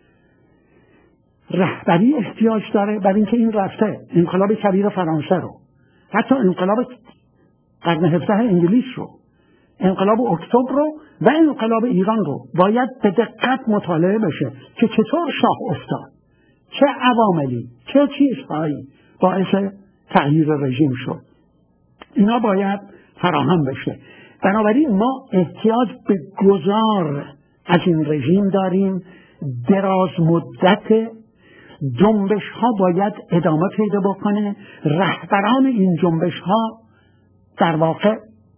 رهبری احتیاج داره برای اینکه این رفته انقلاب کبیر فرانسه رو، حتی انقلاب قرن هفدهم انگلیس رو، انقلاب اکتبر رو و انقلاب ایران رو باید به دقت مطالعه بشه که چطور شاه افتاد، چه عواملی، چه چیزهایی باعث تغییر رژیم شد. اینا باید فراهم بشه. بنابراین ما احتیاج به گذار از این رژیم داریم. دراز مدت جنبش ها باید ادامه پیدا بکنه. رهبران این جنبش ها در واقع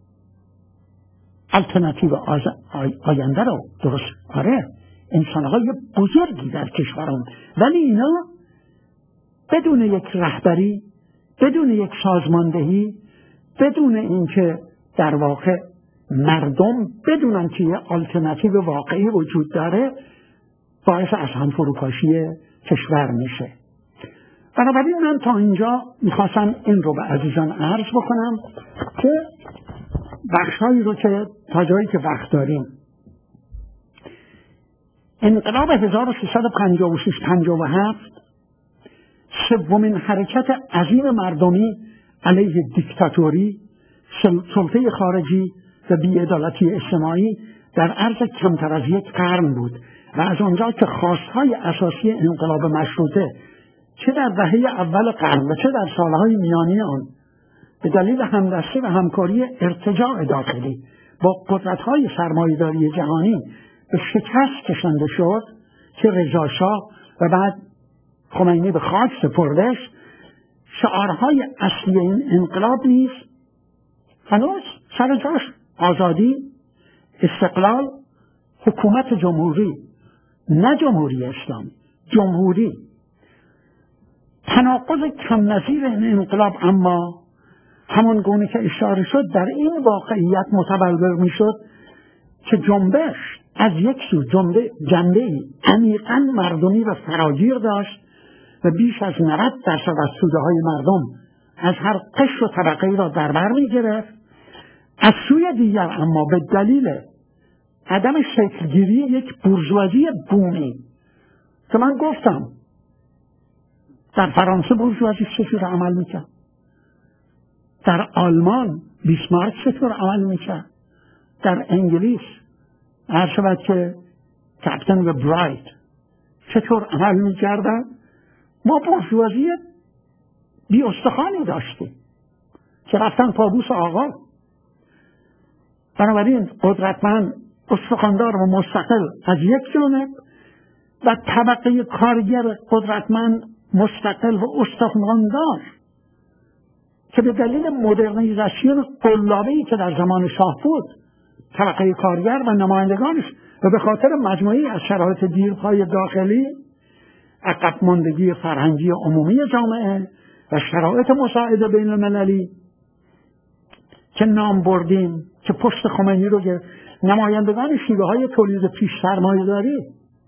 الترناتیو آینده رو درست آره انسانهای بزرگی در کشوران، ولی اینا بدون یک رهبری، بدون یک سازماندهی، بدون اینکه در واقع مردم بدونن که یه آلترناتیو واقعی وجود داره، باعث از هم فروپاشی کشور میشه. بنابراین من تا اینجا میخواستم این رو به عزیزان عرض بکنم که بخشهایی رو که تا جایی که وقت داریم، انقلاب هزار و سیصد و پنجاه و شش پنجاه و هفت سومین حرکت عظیم مردمی علیه دیکتاتوری، سلطه خارجی و بی‌عدالتی اجتماعی در عرض کمتر از یک قرن بود و از آنجا که خواستهای اساسی انقلاب مشروطه چه در دهه اول قرن و چه در سالهای میانی آن به دلیل همدستی و همکاری ارتجاع داخلی با قدرت‌های سرمایه‌داری جهانی به شکست کشانده شد که رضا شاه و بعد خمینی به خاک سپردش، شعارهای اصلی این انقلاب نیز هنوز سر جاش: آزادی، استقلال، حکومت جمهوری، نه جمهوری اسلامی، جمهوری. تناقض کم نظیر این انقلاب اما همان گونه که اشاره شد در این واقعیت متبلور می شد که جنبش از یک سو جنبه جنبه‌ای عمیقاً مردمی و فراگیر داشت و بیش از نود درصد از توده های مردم از هر قشر و طبقه‌ای را در بر می گرفت. از سوی دیگر اما به دلیل عدم شکلگیری یک بورژوازی بومی که من گفتم در فرانسه بورژوازی چطور عمل میکرد، در آلمان بیسمارک چطور عمل میکرد، در انگلیس هر شود که کپتن و برایت چطور عمل میکردن، ما بورژوازی بی استخوانی داشتیم که رفتن پابوس آقا. بنابراین قدرتمند، استخواندار و مستقل از یک جانب و طبقه کارگر قدرتمند، مستقل و استخواندار که به دلیل مدرنیزاسیون قلابه‌ای که در زمان شاه بود، طبقه کارگر و نمایندگانش و به خاطر مجموعی از شرایط دیرپای داخلی، عقب ماندگی فرهنگی عمومی جامعه و شرایط مساعد بین المللی که نام بردیم که پشت خمینی رو گرفت، نمایندگان شیوه های تولید پیش سرمایه داری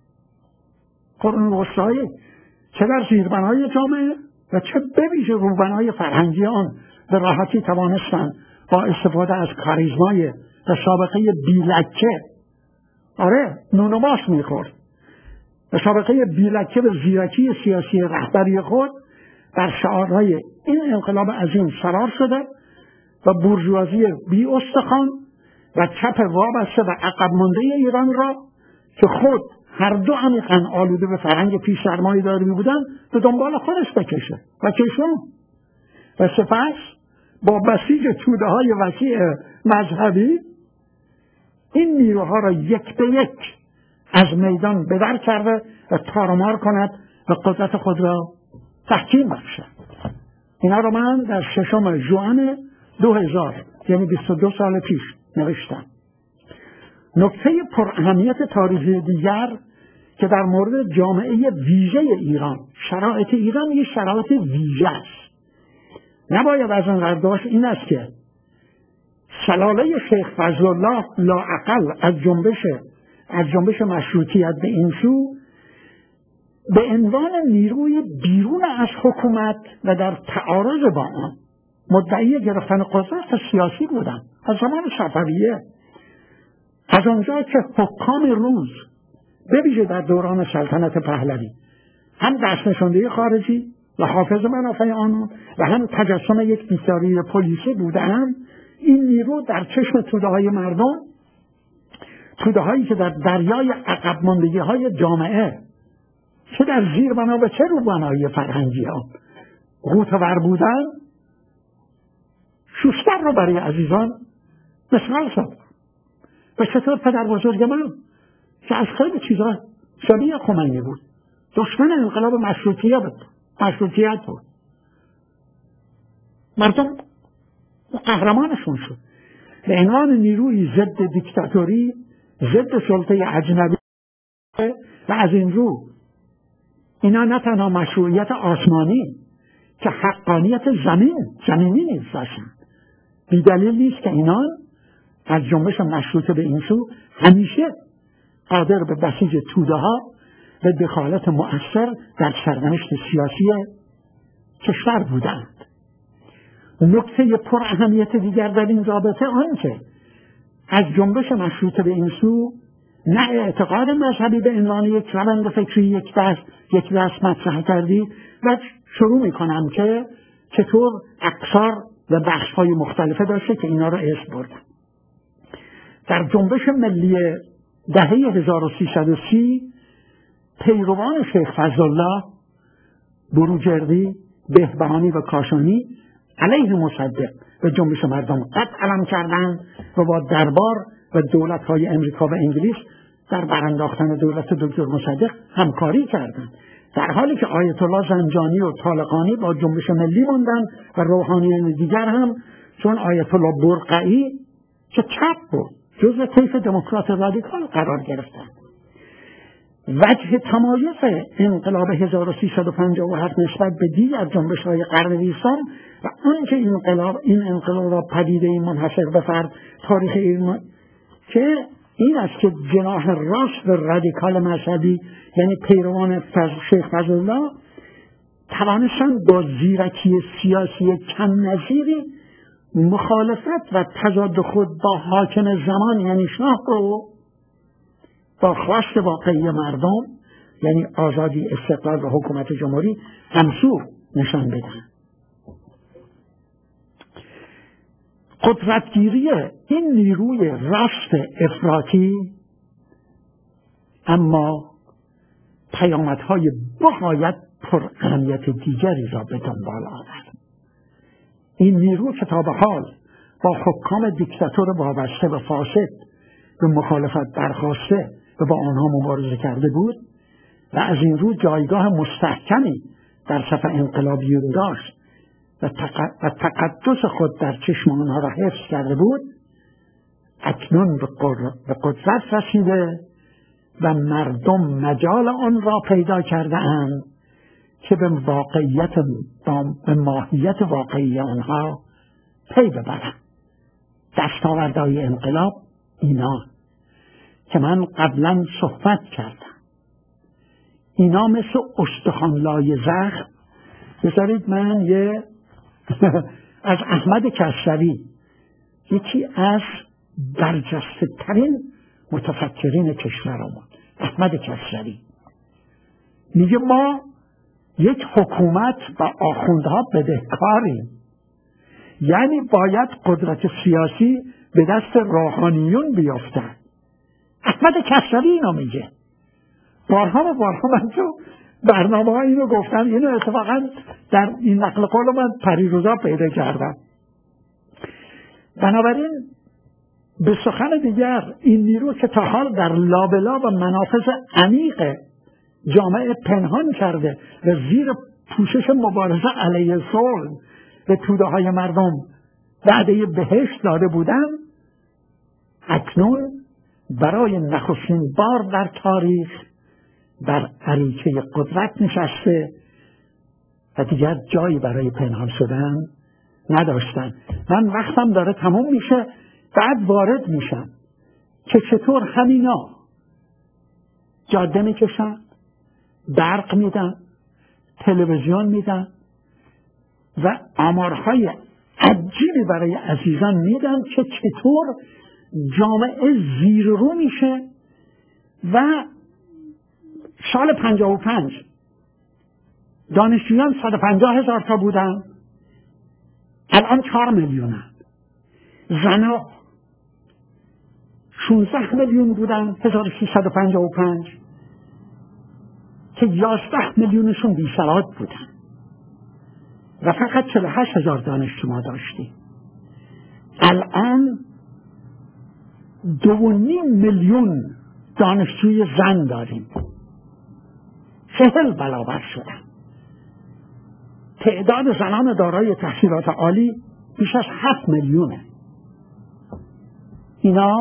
قرون وسطایی چه در زیربنای جامعه و چه بویژه روبنای فرهنگی آن به راحتی توانستند با استفاده از کاریزمای و سابقه بیلکه آره نون و ماست میخورد و سابقه بیلکه و زیرکی سیاسی رهبری خود در شعارهای این انقلاب عظیم سرار شده و بورژوازی بی استخوان و چپ وابسته و عقب مانده ایران را که خود هر دو عمیقاً آلوده به فرهنگ پیش سرمایه‌داری بودن به دنبال خودش بکشه و کشون و سپس با بسیج توده های وسیع مذهبی این نیروها را یک به یک از میدان بدر کرده و تارمار کند و قدرت خود را تحکیم بخشد. اینا رو من در ششم ژوئن دو هزار یعنی بیست و دو سال پیش نوشتم. نکته پر اهمیت تاریخی دیگر که در مورد جامعه ویژه ایران، شرایط ایران یه شرایط ویژه است. نباید از آن برداشت این است که سلاله شیخ فضل الله لااقل از جنبش از جنبش مشروطیت به این سو به عنوان نیروی بیرون از حکومت و در تعارض با آن مدعی گرفتن قدرت سیاسی بودند از زمان صفویه، از آنجا که حکام روز به ویژه در دوران سلطنت پهلوی هم دست نشانده خارجی و حافظ منافع آنان و هم تجسم یک دیکتاتوری پلیسی بودند، این نیرو در چشم توده های مردم، توده هایی که در دریای عقب ماندگی های جامعه چه در زیر بنا و چه رو بنای فرهنگی ها قوتور بودن، شوشتر رو برای عزیزان مثال زد. و چطور پدر بزرگ من که از خیلی چیزا شبیه خمینی بود، دشمن انقلاب مشروطیت بود مشروطیت بود مردم قهرمانشون شد به عنوان نیروی ضد دیکتاتوری، ضد سلطه اجنبی. و از این رو اینا نه تنها مشروعیت آسمانی که حقانیت زمین زمینی نیز داشتن. بی دلیل نیست که اینا از جنبش مشروطه به این سو همیشه قادر به بسیج توده ها و دخالت مؤثر در سرنوشت سیاسی کشور بودند. نکته پر اهمیت دیگر در این رابطه آنکه از جنبش مشروطه به این سو نه اعتقاد مذهبی به عنوان یک روند فکری یک دست یک دست مطرح کردی و شروع میکنم که چطور اقصار و بخش‌های مختلفه داشته که اینا رو اسم بردم. در جنبش ملی دهه هزار و سیصد و سی پیروان شیخ فضلالله، بروجردی، بهبهانی و کاشانی علیه مصدق و جنبش مردم قد علم کردند و با دربار و دولت‌های امریکا و انگلیس در برانداختن دولت دکتر مصدق همکاری کردند، در حالی که آیت الله زنجانی و طالقانی با جنبش ملی موندند و روحانیان دیگر هم، چون آیت الله برقعی که چپ بود جزو طیف دموکرات رادیکال قرار گرفتند. وجه تمایز انقلاب هزار و سیصد و پنجاه و هفت نسبت به دیگر جنبش‌های قرن بیستم و آنکه این انقلاب این انقلاب را پدیده منحصر به فرد تاریخ ایران که این است که جناح راست و رادیکال مذهبی یعنی پیروان شیخ فضلالله توانستند با زیرکی سیاسی کم نظیری مخالفت و تضاد خود با حاکم زمان یعنی شاه رو با خواست واقعی مردم یعنی آزادی، استقلال و حکومت جمهوری همسو نشان بدن. قدرتگیری این نیروی راست افراطی اما پیامدهای بغایت پر اهمیت دیگری را به دنبال آورد. این نیرو که تا به حال با حکام دیکتاتور وابسته و فاسد به مخالفت برخاسته و با آنها مبارزه کرده بود و از این رو جایگاه مستحکمی در صف انقلابیون داشت و تقدس خود در چشم آنها را حفظ کرده بود، اکنون به قدرت رسیده و مردم مجال آن را پیدا کرده اند که به واقعیت به ماهیت واقعی آنها پی ببرند. دستاوردهای انقلاب اینا که من قبلا صحبت کردم، اینا مثل استخوان‌لای زخم. بذارید من یه از احمد کسروی، یکی از برجسته ترین متفکرین کشورمون، احمد کسروی میگه ما یک حکومت و آخوندها بدهکاریم، یعنی باید قدرت سیاسی به دست روحانیون بیفتن. احمد کسروی اینو میگه. بارها و بارها من تو برنامه ها اینو گفتم، اینو اتفاقا در این نقل قول من پریروزا پیدا کردم. بنابراین به سخن دیگر این نیرو که تا حال در لابلا و منافذ عمیق جامعه پنهان کرده و زیر پوشش مبارزه علیه ظلم به توده های مردم وعده بهشت داده بودن، اکنون برای نخستین بار در تاریخ بر اریکه قدرت نشسته و دیگر جایی برای پنهان شدن نداشتن. من وقتم داره تموم میشه، بعد وارد میشم که چطور همینا جاده میکشن، برق میدن، تلویزیون میدن و آمارهای عجیبی برای عزیزان میدن که چطور جامعه زیر رو میشه. و سال پنجاه و پنج دانشجویان صد و پنجاه هزار تا بودن، الان چهار میلیونن. زنها شانزده میلیون بودن هزار و سیصد و پنجاه و پنج که یازده میلیونشون بی سواد بودن و فقط چهل و هشت هزار دانشجو ما داشتیم. الان دو و نیم میلیون دانشجوی زن داریم، چهل برابر شدن. تعداد زنان دارای تحصیلات عالی بیش از هفت میلیونه. اینا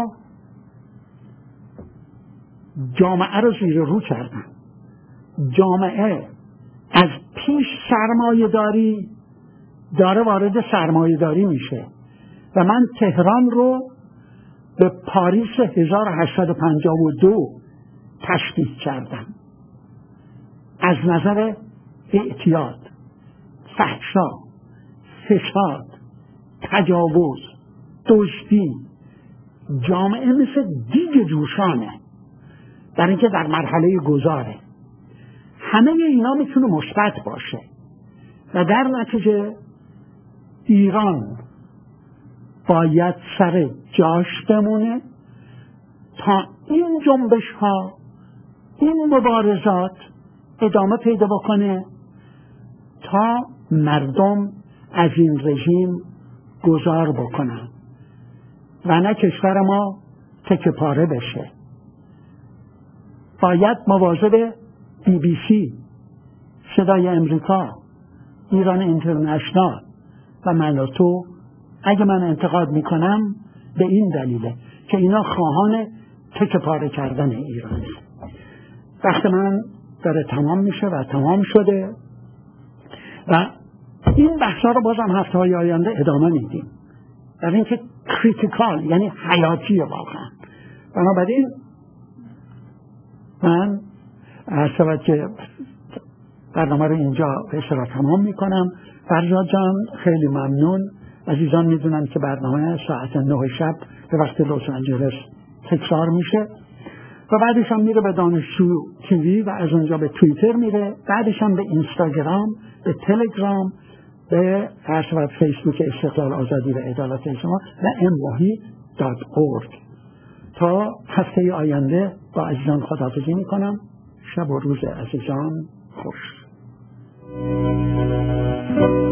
جامعه رو زیر رو کردن. جامعه از پیش سرمایه داری داره وارد سرمایه داری میشه و من تهران رو به پاریس هزار و هشتصد و پنجاه و دو تشبیه کردم. از نظر اعتیاد، فحشا، فساد، تجاوز، دزدی، جامعه مثل دیگ جوشانه، برای اینکه در مرحله گذاره. همه اینا میتونه مثبت باشه و در نتیجه ایران باید سر جاش بمونه تا این جنبش ها، این مبارزات ادامه پیدا بکنه تا مردم از این رژیم گذار بکنن و نه کشور ما تکه پاره بشه. باید مواظب بی بی سی، صدای امریکا، ایران اینترنشنال و ملاتو، اگه من انتقاد میکنم به این دلیله که اینا خواهان تکه پاره کردن ایرانه. وقت من داره تمام میشه و تمام شده و این بحثا رو بازم هفته های آینده ادامه میدیم، در اینکه کریتیکال یعنی حیاتی واقعا. بنابراین من هر شود که برنامه رو اینجا به اشتراک تمام میکنم. فرزاد جان خیلی ممنون. عزیزان میدونن که برنامه ساعت نه شب به وقت لس آنجلس تکرار میشه و بعدش هم میره به دانشجو تیوی و از اونجا به توییتر میره، بعدش هم به اینستاگرام، به تلگرام، به هر شود فیسبوک استقلال آزادی و عدالت اجتماعی و امواهی دات اورگ. تا هفته آینده با عزیزان خداحافظی میکنم. شب و روز عزیزان خوش.